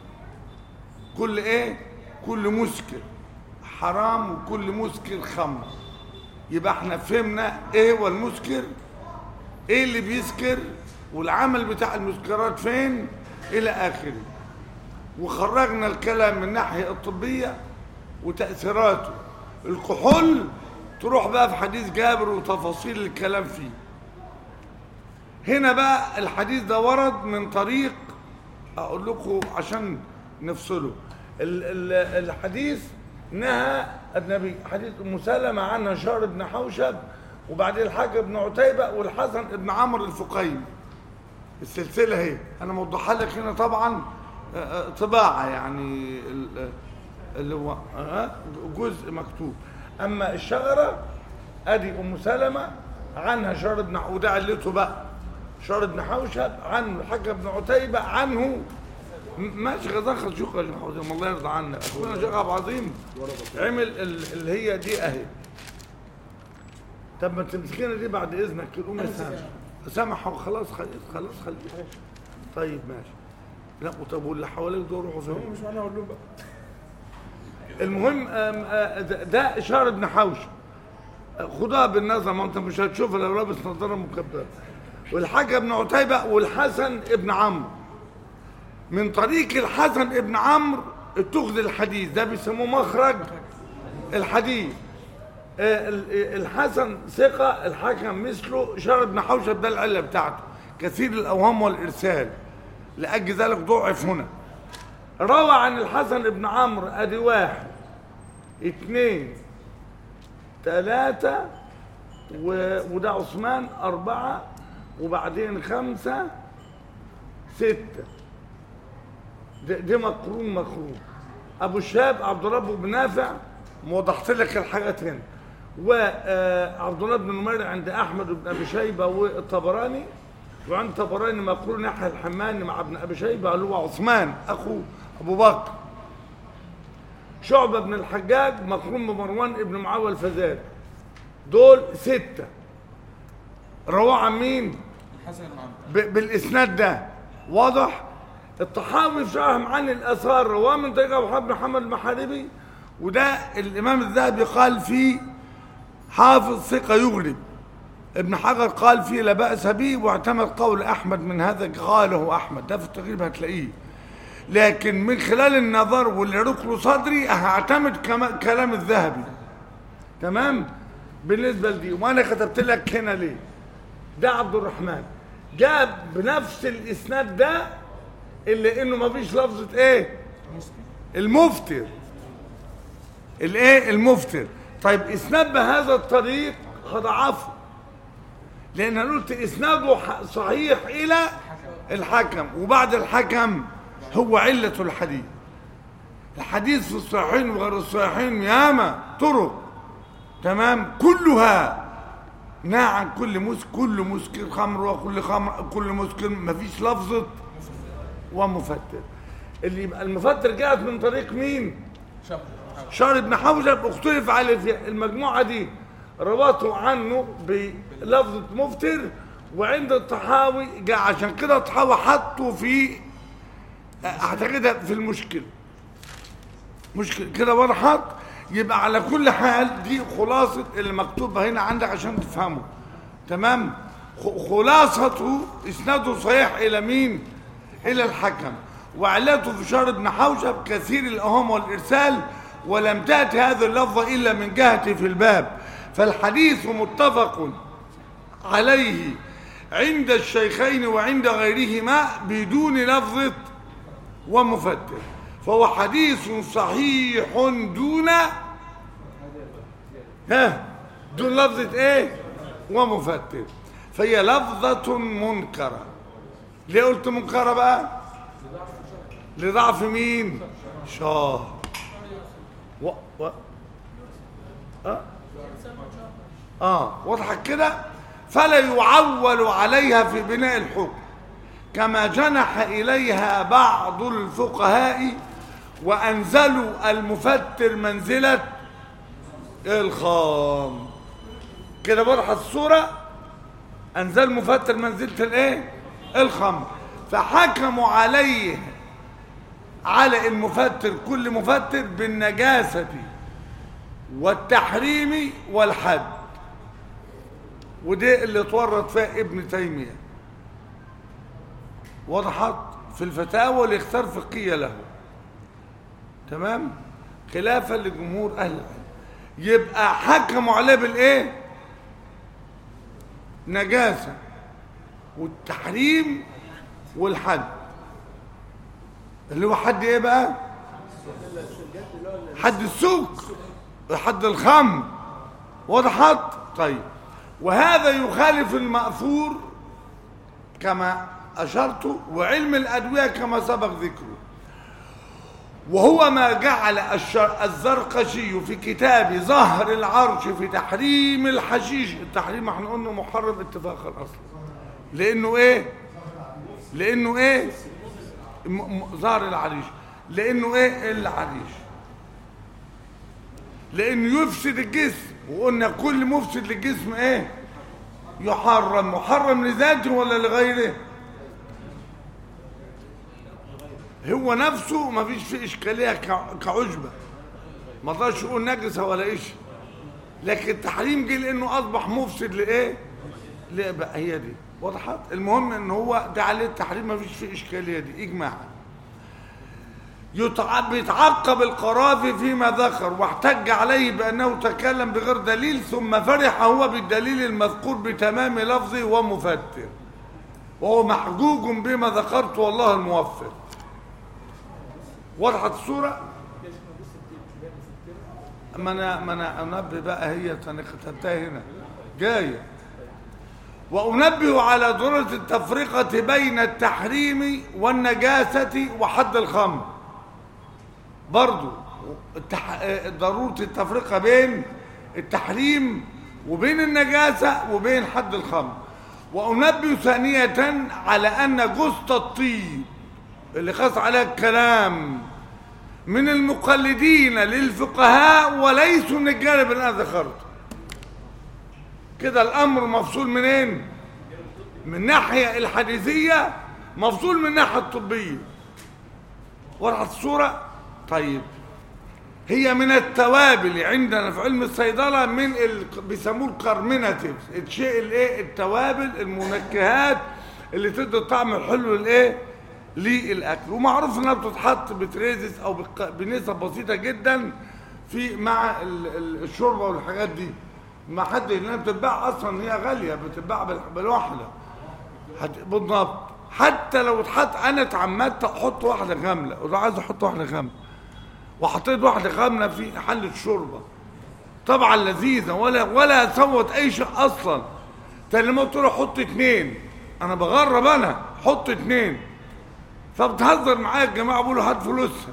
كل ايه؟ كل مسكر حرام وكل مسكر خمر. يبقى احنا فهمنا ايه هو المسكر، ايه اللي بيسكر، والعمل بتاع المسكرات فين الى اخره، وخرجنا الكلام من الناحيه الطبيه وتاثيراته. الكحول تروح بقى في حديث جابر وتفاصيل الكلام فيه. هنا بقى الحديث ده ورد من طريق، اقول لكم عشان نفصله. الحديث نهى النبي حديث ام سلمة عن هشام بن حوشب، وبعدين الحاج بن عتيبة والحسن بن عمرو الفقيمي. السلسلة اهي انا موضحها لك هنا طبعا طباعة يعني اللي هو جزء مكتوب. اما الشجرة ادي ام سلمة عن هشام بن، وده علته بقى هشام بن حوشب عنه الحاج بن عتيبة عنه. ماشي غزاخل شكرا يا حوزم، الله يرضى عنك. اخونا شيخ عبد العظيم عمل اللي هي دي اهي. طب ما تمسكينا دي بعد اذنك تقوم سامح وخلاص. خلاص طيب ماشي. لا طب واللي حواليك دول روحوا فين؟ مش معنى اقول لهم بقى. المهم ده اشاره ابن حوش، خدها بالنظر ما انت مش هتشوفها لو لابس نظاره مكبره. والحاج ابن عتيبة والحسن ابن عمرو من طريق الحسن ابن عمرو اتخذ الحديث ده بيسموه مخرج الحديث. الحسن ثقة، الحكم مثله، شار بن حوشب ده العلة بتاعته كثير الأوهام والإرسال، لأجل ذلك ضعف هنا. روى عن الحسن ابن عمرو ادي 1 2 3 وده عثمان 4 وبعدين 5 6. دي مقرون. ابو الشهاب عبد الله بن نافع وضحت لك الحاجات هنا، وعبد الله بن نمير عند احمد بن ابي شيبه والطبراني، وعند طبراني مقرون يحيى الحماني مع ابن ابي شيبه اللي هو عثمان اخو ابو بكر. شعبة بن الحجاج مقرون بمروان ابن معاوية الفزاري. دول 6 رواه عن مين؟ الحسن بالاسناد ده واضح. الطحاوي في شرح معاني الاثار رواه من طريق ابو محمد المحاربي، وده الامام الذهبي قال فيه حافظ ثقه يغرب. ابن حجر قال فيه لا باس به، واعتمد قول احمد من هذا قاله احمد، ده في التقريب هتلاقيه. لكن من خلال النظر واللي ركله صدري هعتمد كلام الذهبي. تمام بالنسبه لدي. وانا كتبت لك هنا ليه ده عبد الرحمن جاب بنفس الاسناد ده اللي انه ما فيش لفظه ايه المفتر الايه المفتر. طيب اسناد بهذا الطريق هضعفه، لان انا قلت اسناده صحيح الى الحكم، وبعد الحكم هو علة الحديث. الحديث في الصحيحين وغير الصحيحين ياما طرق تمام كلها نهى عن كل مسكر خمر، وكل خمر كل مسكر، مفيش لفظة ومفتر. اللي يبقى المفتر جاءت من طريق مين؟ شار بن حوشب. اختلف على المجموعة دي روته عنه بلفظة مفتر، وعند الطحاوي جاء، عشان كده الطحاوي حطه في اعتقد في المشكل كده وضحت. يبقى على كل حال دي خلاصة اللي مكتوبة هنا عندك عشان تفهمه. تمام. خلاصته اسناده صحيح الى مين؟ الى الحكم. وعلاته في شار بن حوشب كثير الاوهام والارسال، ولم تأتي هذه اللفظة إلا من جهة في الباب، فالحديث متفق عليه عند الشيخين وعند غيرهما بدون لفظة ومفتر، فهو حديث صحيح دون دون لفظة ايه ومفتر، فهي لفظة منكرة. ليه قلت منكرة بقى؟ لضعف مين؟ شاه وضحت كده. فلا يعول عليها في بناء الحكم، كما جنح إليها بعض الفقهاء وأنزلوا المفتر منزلة الخام. كده وضحت الصورة. أنزل المفتر منزلة الايه؟ الخمر، فحكموا عليه على المفتر كل مفتر بالنجاسة والتحريم والحد، ودي اللي اتورط فيها ابن تيمية. وضحت في الفتاوى اللي اختار فقهية له، تمام، خلافا لجمهور اهل العلم. يبقى حكموا عليه بالايه؟ نجاسة والتحريم والحد، اللي هو حد ايه بقى؟ حد السوق، حد الخمر. وضحت؟ طيب، وهذا يخالف المأثور كما أشرت، وعلم الأدوية كما سبق ذكره، وهو ما جعل الزرقشي في كتاب ظهر العرش في تحريم الحشيش. التحريم احنا قلنا محرم اتفاقا اصلا، لانه ايه؟ لانه ايه؟ ظهر العريش، لانه ايه العريش؟ لانه يفسد الجسم، وقلنا كل مفسد للجسم ايه؟ يحرم. محرم لذاته ولا لغيره؟ هو نفسه ما فيش فيه اشكاليه كعجبه، ما اقدرش اقول نجسه ولا ايش، لكن التحريم جه لانه اصبح مفسد لايه؟ لا بقى هي دي. وضحت؟ المهم ان هو ده عليه التحريم، ما فيش فيه اشكاليه، دي اجماعا. بيتعقب القرافي فيما ذكر واحتج عليه بانه تكلم بغير دليل، ثم فرح هو بالدليل المذكور بتمام لفظه ومفتر، وهو محجوج بما ذكرت والله الموفق. وضحت الصورة؟ ما انا انبه بقى، هي تنتهي هنا جايه. وانبه على ضرورة التفرقة بين التحريم والنجاسة وحد الخمر، برضو ضرورة التفرقة بين التحريم وبين النجاسة وبين حد الخمر. وانبه ثانية على ان جثة الطيب اللي خاص عليها الكلام من المقلدين للفقهاء وليسوا من الجانب اللي انا ذكرته. كده الامر مفصول منين؟ من الناحيه الحديثيه، مفصول من الناحيه الطبيه. وضحت الصوره؟ طيب، هي من التوابل عندنا في علم الصيدله، من بيسموه الكارميناتيف، الشيء الايه؟ التوابل، المنكهات اللي تدي الطعم الحلو الايه؟ للاكل. ومعروف انها بتتحط بتريزس او بنسب بسيطه جدا في مع الشوربه والحاجات دي. ما حد هنا بتتباع اصلا، هي غاليه، بتتباع بالواحده بالضبط. حتى لو اتحط، انا اتعمدت احط واحده كامله، وده عايز احط واحده كامله، وحطيت واحده كامله في حله شوربه، طبعا لذيذه، ولا سوت اي شيء اصلا. تاني ما قلت له حط 2، انا بغرب، انا حط 2، فبتهزر معايا الجماعه بيقولوا هات فلوسها،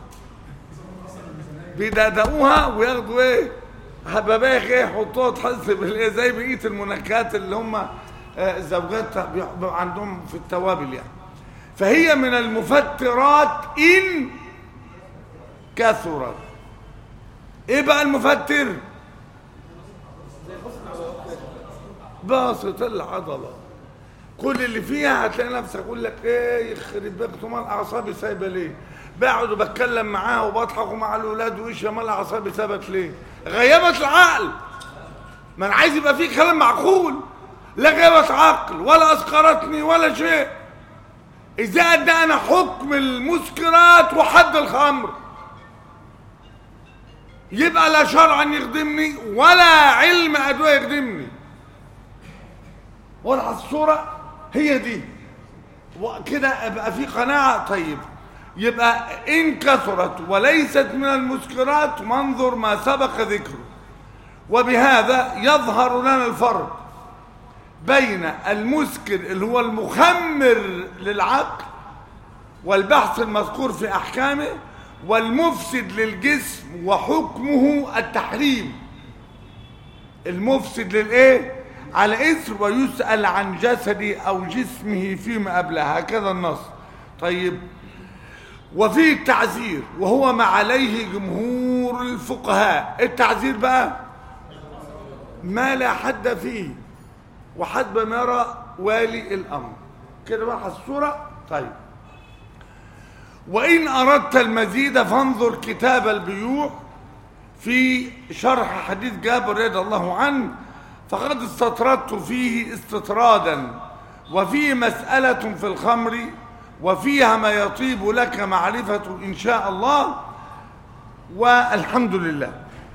بيدقدقوها وياخدوا ايه؟ حبابيخ ايه؟ يحطوها تحسب ايه؟ زي بقيه المنكهات اللي هم الزوجات بيبقى عندهم في التوابل يعني. فهي من المفترات ان كثرت. ايه بقى المفتر؟ باسط العضله، كل اللي فيها هتلاقي نفسك يقول لك ايه يخرب بيك، مال اعصابي سايبه ليه؟ بقعد وبتكلم معاه وبضحك مع الاولاد، وايش مال اعصابي ثبت ليه؟ غيبت العقل. ما انا عايز يبقى فيه كلام معقول، لا غيبت عقل ولا اسقرتني ولا شيء. ازاي ادى انا حكم المسكرات وحد الخمر؟ يبقى لا شرعا يخدمني ولا علم أدوية يخدمني. واضحة الصورة؟ هي دي وكده يبقى في قناعة. طيب يبقى إن كثرت وليست من المسكرات منظر ما سبق ذكره. وبهذا يظهر لنا الفرق بين المسكر اللي هو المخمر للعقل والبحث المذكور في أحكامه، والمفسد للجسم وحكمه التحريم. المفسد للإيه؟ على إثر ويسأل عن جسده أو جسمه فيما قبله، هكذا النص. طيب وفيه التعزير وهو ما عليه جمهور الفقهاء. التعزير بقى ما لا حد فيه وحسب ما يرى والي الأمر. كده بقى الصورة. طيب وإن أردت المزيد فانظر كتاب البيوع في شرح حديث جابر رضي الله عنه، فقد استطردت فيه استطرادا، وفيه مسألة في الخمر وفيها ما يطيب لك معرفة إن شاء الله. والحمد لله.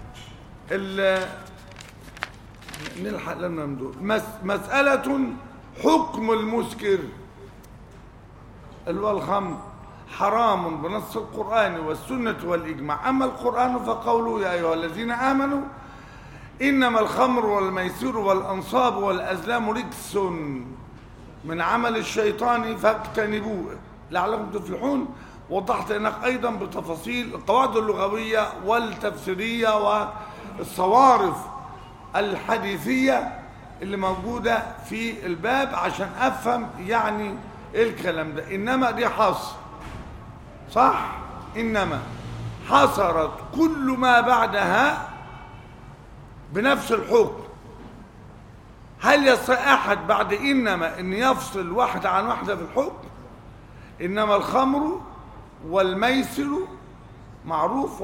نلحق لنا ندور. مسألة حكم المسكر اللي هو الخمر حرام بنص القرآن والسنة والإجماع. أما القرآن فقوله يا أيها الذين آمنوا إنما الخمر والميسر والأنصاب والأزلام رجس من عمل الشيطان فاجتنبوه لعلكم تفلحون. وضحت هناك أيضا بتفاصيل القواعد اللغوية والتفسيرية والصوارف الحديثية اللي موجودة في الباب عشان أفهم يعني إيه الكلام ده. إنما دي حصر صح؟ إنما حصرت كل ما بعدها بنفس الحكم. هل يستطيع أحد بعد إنما أن يفصل واحدة عن واحدة في الحكم؟ إنما الخمر والميسر معروف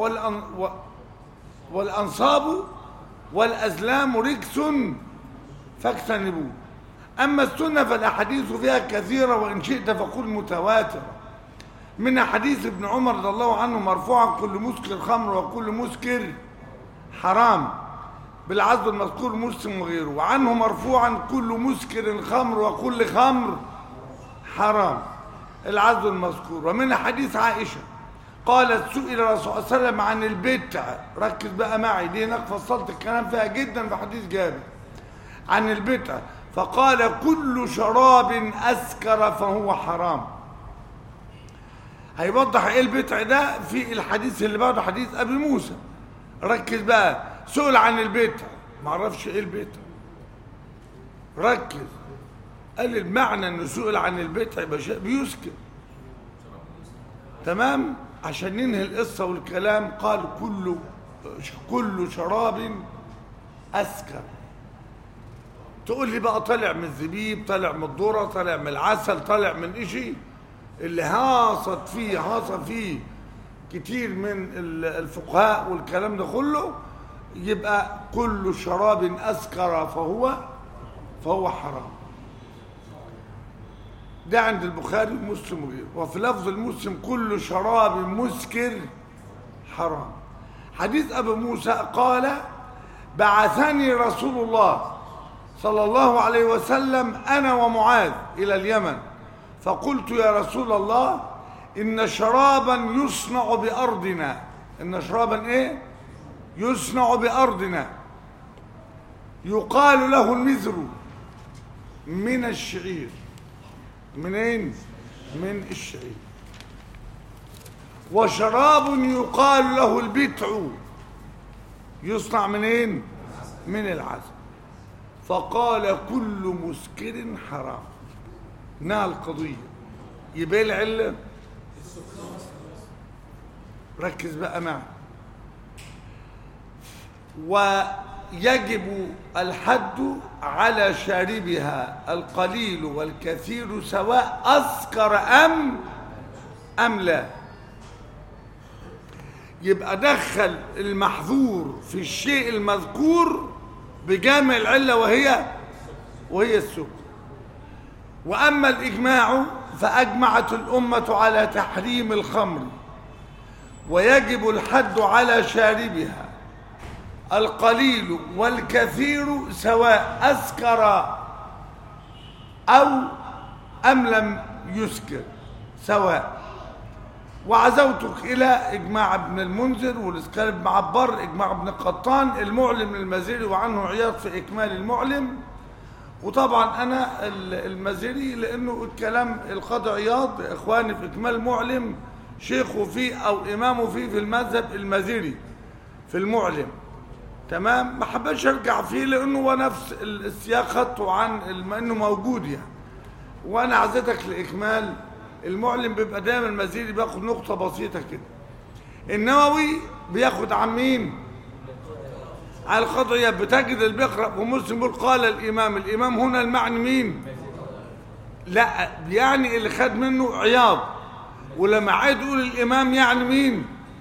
والأنصاب والأزلام رجس فاجتنبوه. أما السنة فالأحاديث فيها كثيرة، وإن شئت فقل متواترة، من حديث ابن عمر رضي الله عنه مرفوعا كل مسكر خمر وكل مسكر حرام بالعزو المذكور مسلم وغيره، وعنه مرفوعا كل مسكر خمر وكل خمر حرام العزو المذكور. ومن حديث عائشة قالت سئل الرسول صلى الله عليه وسلم عن البدع، ركز بقى معي دي هناك فصلت الكلام فيها جدا في حديث جابر عن البدع، فقال كل شراب أسكر فهو حرام. هيوضح ايه البدع ده في الحديث اللي بعده حديث ابي موسى. ركز بقى، سئل عن البدع ما عرفش ايه البدع، ركز. قال المعنى انه سئل عن البدع بيسكر، تمام؟ عشان ننهي القصه والكلام قال كل شراب اسكر. تقول لي بقى طالع من الزبيب، طالع من الذره، طالع من العسل، طالع من إشي اللي هاصت فيه كتير من الفقهاء والكلام ده كله، يبقى كل شراب أسكر فهو حرام. ده عند البخاري ومسلم وغيره. وفي لفظ المسلم كل شراب مسكر حرام. حديث أبي موسى قال بعثني رسول الله صلى الله عليه وسلم أنا ومعاذ إلى اليمن، فقلت يا رسول الله إن شرابا يصنع بأرضنا. إن شرابا إيه؟ يصنع بأرضنا يقال له المزر من الشعير. منين؟ من الشعير. وشراب يقال له البتع يصنع منين؟ من العسل. فقال كل مسكر حرام. نهى القضية. يبقى العلة، ركز بقى معي، ويجب الحد على شاربها القليل والكثير سواء أسكر أم لا. يبقى دخل المحظور في الشيء المذكور بجامع العلة وهي السكر. وأما الإجماع فأجمعت الأمة على تحريم الخمر، ويجب الحد على شاربها القليل والكثير سواء أسكر أو أم لم يسكر سواء. وعزوتك إلى إجماع ابن المنذر والإسكال بن عبار، إجماع ابن قطان، المعلم المزيري وعنه عياض في إكمال المعلم. وطبعا أنا المزيري لأنه الكلام القاضي عياض إخواني في إكمال المعلم شيخه فيه أو إمامه فيه في المذهب المزيري في المعلم، تمام. ما حبيتش أرجع فيه لأنه هو نفس السياق خدته عن إنه موجود يعني. وأنا عزتك لإكمال المعلم بيبقى دايما المزيري بياخد نقطة بسيطة كده. النووي بياخد عن مين؟ على القضية. بتجد اللي بيقرأ ومسلم يقول قال الإمام، الإمام هنا المعني مين؟ لا يعني اللي خد منه عياض، ولما عاد يقول الإمام يعني مين؟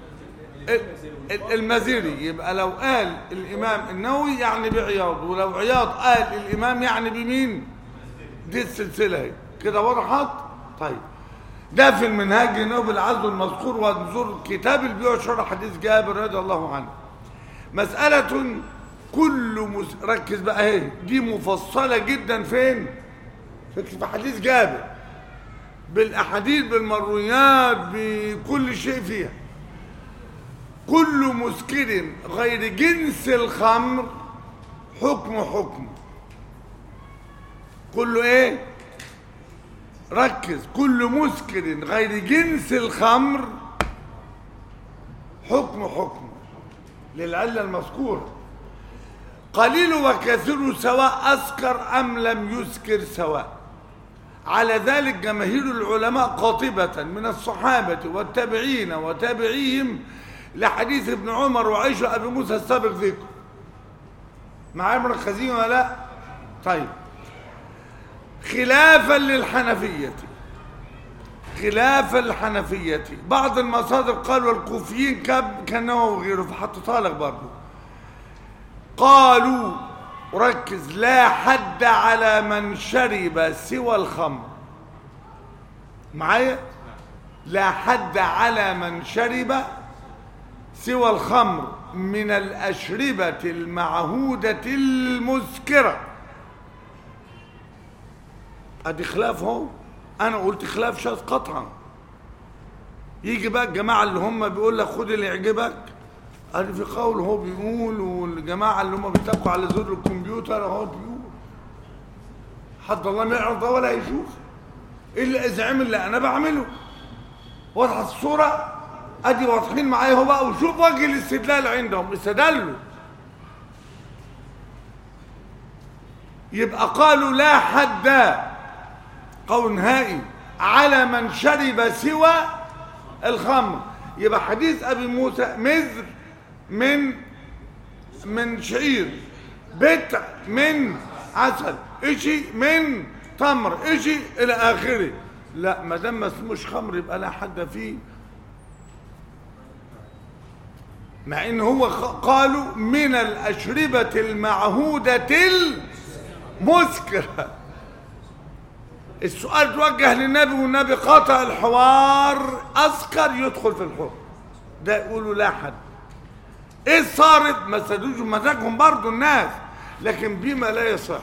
المزيري. يبقى لو قال الإمام النووي يعني بعياض، ولو عياض قال الإمام يعني بمين؟ دي السلسلة هي كده وضحت؟ طيب ده في المنهاج النووي العزل المذكور ونزور كتاب البيوع شرح حديث جابر رضي الله عنه. مسألة ركز بقى اهي دي مفصلة جدا فين؟ في حديث جابر بالأحاديث بالمرويات بكل شيء فيها. كل مسكر غير جنس الخمر حكم كل ايه؟ ركز. كل مسكر غير جنس الخمر حكم للعلة المذكورة. قليل وكثير سواء أسكر أم لم يسكر سواء. على ذلك جماهير العلماء قاطبة من الصحابة والتابعين وتابعيهم لحديث ابن عمر وعائشة أبي موسى السابق ذكر. معايا مركزين ولا لا؟ طيب خلافا للحنفية بعض المصادر قالوا الكوفيين كالنووي وغيره فحطيتها لك برضه. قالوا ركز لا حد على من شرب سوى الخمر. معايا؟ لا حد على من شرب سوى الخمر من الأشربة المعهودة المسكرة. ادي خلاف اهو. انا قلت خلاف شاذ قطعا. يجي بقى الجماعه اللي هم بيقول لك خد اللي يعجبك، ادي في قول هو بيقول، والجماعه اللي هم بيتقوا على زر الكمبيوتر اهو بيقول. حد الله ما يعرض ولا يشوف الا اذا عمل اللي انا بعمله. واضحه الصوره؟ ادي واضحين معايا اهو بقى. وشوف وجه الاستدلال عندهم استدلوا. يبقى قالوا لا حد قول نهائي على من شرب سوى الخمر. يبقى حديث ابي موسى مزر من شعير، بتع من عسل، اشي من تمر، اشي الى اخره. لا ما دام ما اسموش خمر يبقى لا حد فيه. مع ان هو قالوا من الاشربة المعهودة المسكرة. السؤال توجه للنبي والنبي قاطع الحوار. اسكر يدخل في الحكم ده. يقولوا لا حد. ايه صارت؟ ما سدوش مزاجهم برضو الناس، لكن بما لا يصح.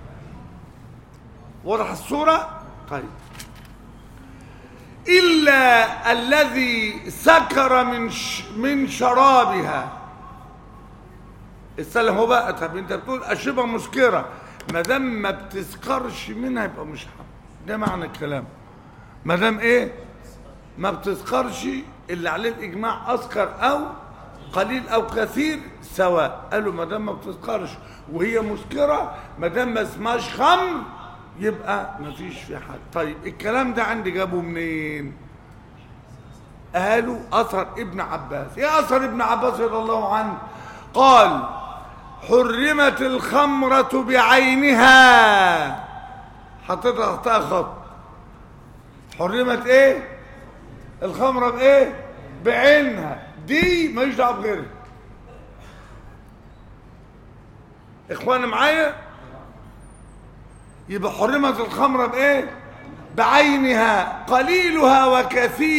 واضح الصورة؟ طيب إلا الذي سكر من شرابها. السلام هو بقى. طب انت بتقول أشربة مسكرة، ما دام ما بتسكرش منها يبقى مش حرام. ده معنى الكلام. ما دام ايه؟ ما بتسكرش، اللي عليه الإجماع أسكر أو قليل أو كثير سواء. قالوا ما دام ما بتسكرش وهي مسكرة، ما دام ما اسمهاش خمر يبقى مفيش في حد. طيب الكلام ده عندي جابه منين؟ قالوا اثر ابن عباس. ايه اثر ابن عباس رضي الله عنه؟ قال حرمت الخمرة بعينها. حطيتها تحتها خط. حرمت ايه؟ الخمرة بايه؟ بعينها. دي ماليش دعوه بغيرها. اخوانا معايا؟ يبقى حرمت الخمرة بايه؟ بعينها، قليلها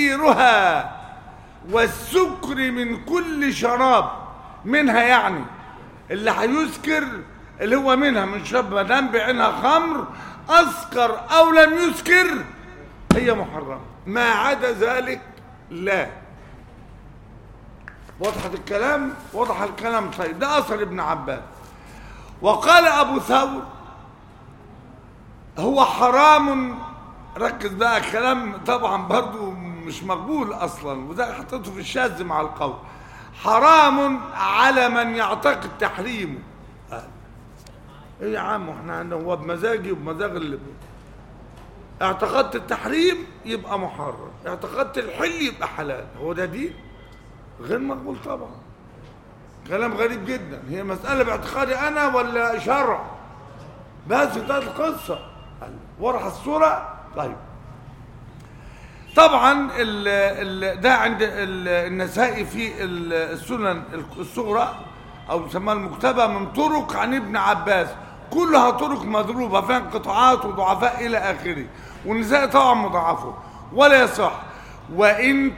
وكثيرها، والسكر من كل شراب منها يعني اللي هيسكر اللي هو منها من شرب ما دام بعينها خمر أسكر أو لم يسكر هي محرمة، ما عدا ذلك لا. وضحت الكلام؟ وضح الكلام. طيب ده أثر ابن عباس. وقال أبو ثور هو حرام، ركز بقى الكلام طبعا برضو مش مقبول أصلا، وده حطيته في الشاذ مع القول. حرام على من يعتقد تحريمه. ايه يا عم احنا هو بمزاجي وبمزاج اللي اعتقدت التحريم يبقى محرم، اعتقدت الحل يبقى حلال. هو ده دين؟ غير مقبول طبعا، كلام غريب جدا. هي مسألة باعتقادي انا ولا شرع؟ بس ده القصة ورح الصورة. طيب طبعا ده عند النسائي في السنن الصغرى او يسمى المكتبة من طرق عن ابن عباس، كلها طرق مضروبة فيها انقطاعات وضعفاء الى اخره، والنسائي طبعا مضاعفه ولا يصح. وان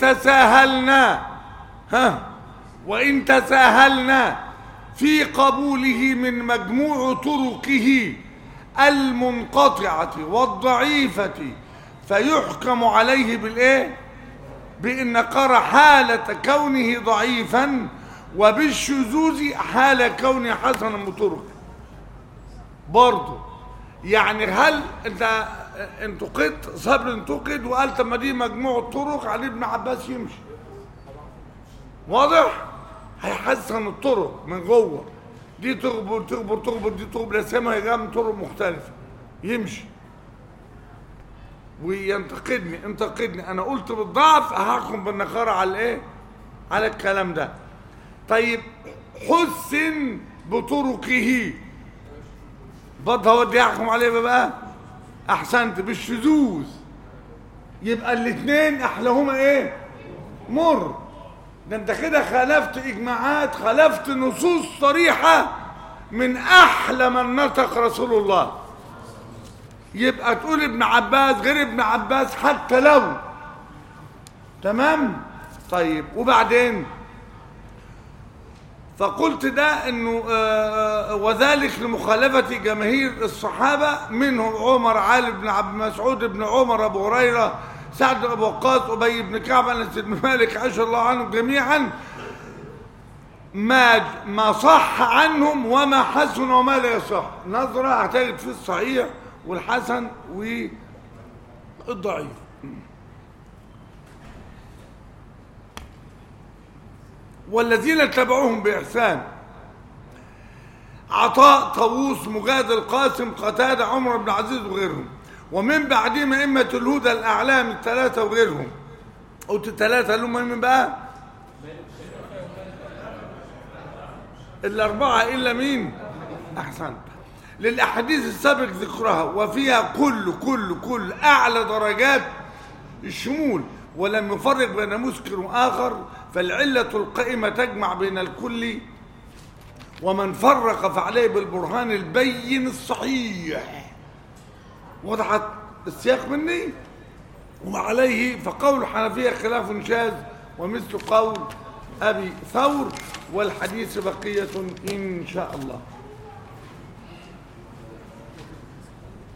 تساهلنا في قبوله من مجموع طرقه المنقطعة والضعيفة فيحكم عليه بالايه؟ بان قرأ حالة كونه ضعيفا، وبالشذوذ حال كونه حسنا بطرق برضه. يعني هل انت انتقدت صبر انتقد وقال طب ما دي مجموع طرق عن ابن عباس يمشي؟ واضح؟ هيحسن الطرق من جوه، دي تغبر تغبر تغبر، دي تغبر لسما يجي من طرق مختلفه يمشي. انتقدني انا قلت بالضعف، هحكم بالنخاره على الايه؟ على الكلام ده. طيب حسن بطرقه برضه هو اللي يحكم عليه بقى؟ احسنت بالشذوذ، يبقى الاثنين احلاهما ايه؟ مر. ده انت كده خالفت اجماعات، خالفت نصوص صريحه من احلى من نطق رسول الله. يبقى تقول ابن عباس غير ابن عباس حتى لو تمام. طيب وبعدين فقلت ده انه وذلك لمخالفه جماهير الصحابه منهم عمر، علي بن عبد مسعود بن عمر، ابو هريره، سعد بن ابي وقاص، ابي بن كعب، انس بن مالك، عائشه الله عنهم جميعا، ما صح عنهم وما حسن وما لا يصح. نظره هتجد في الصحيح والحسن والضعيف. والذين اتبعوهم بإحسان عطاء، طاووس، مجاهد، القاسم، قتادة، عمر بن عزيز وغيرهم، ومن بعدهم أئمة الهدى الأعلام الثلاثة وغيرهم. قلت الثلاثة اللي هم من بقى؟ الأربعة إلا مين؟ أحسنت. للأحاديث السابق ذكرها وفيها كل أعلى درجات الشمول، ولم يفرق بين مسكر وآخر، فالعلة القائمة تجمع بين الكل، ومن فرق فعليه بالبرهان البين الصحيح. وضحت السياق مني؟ وعليه فقول الحنفية خلاف شاذ ومثل قول أبي ثور، والحديث بقية إن شاء الله.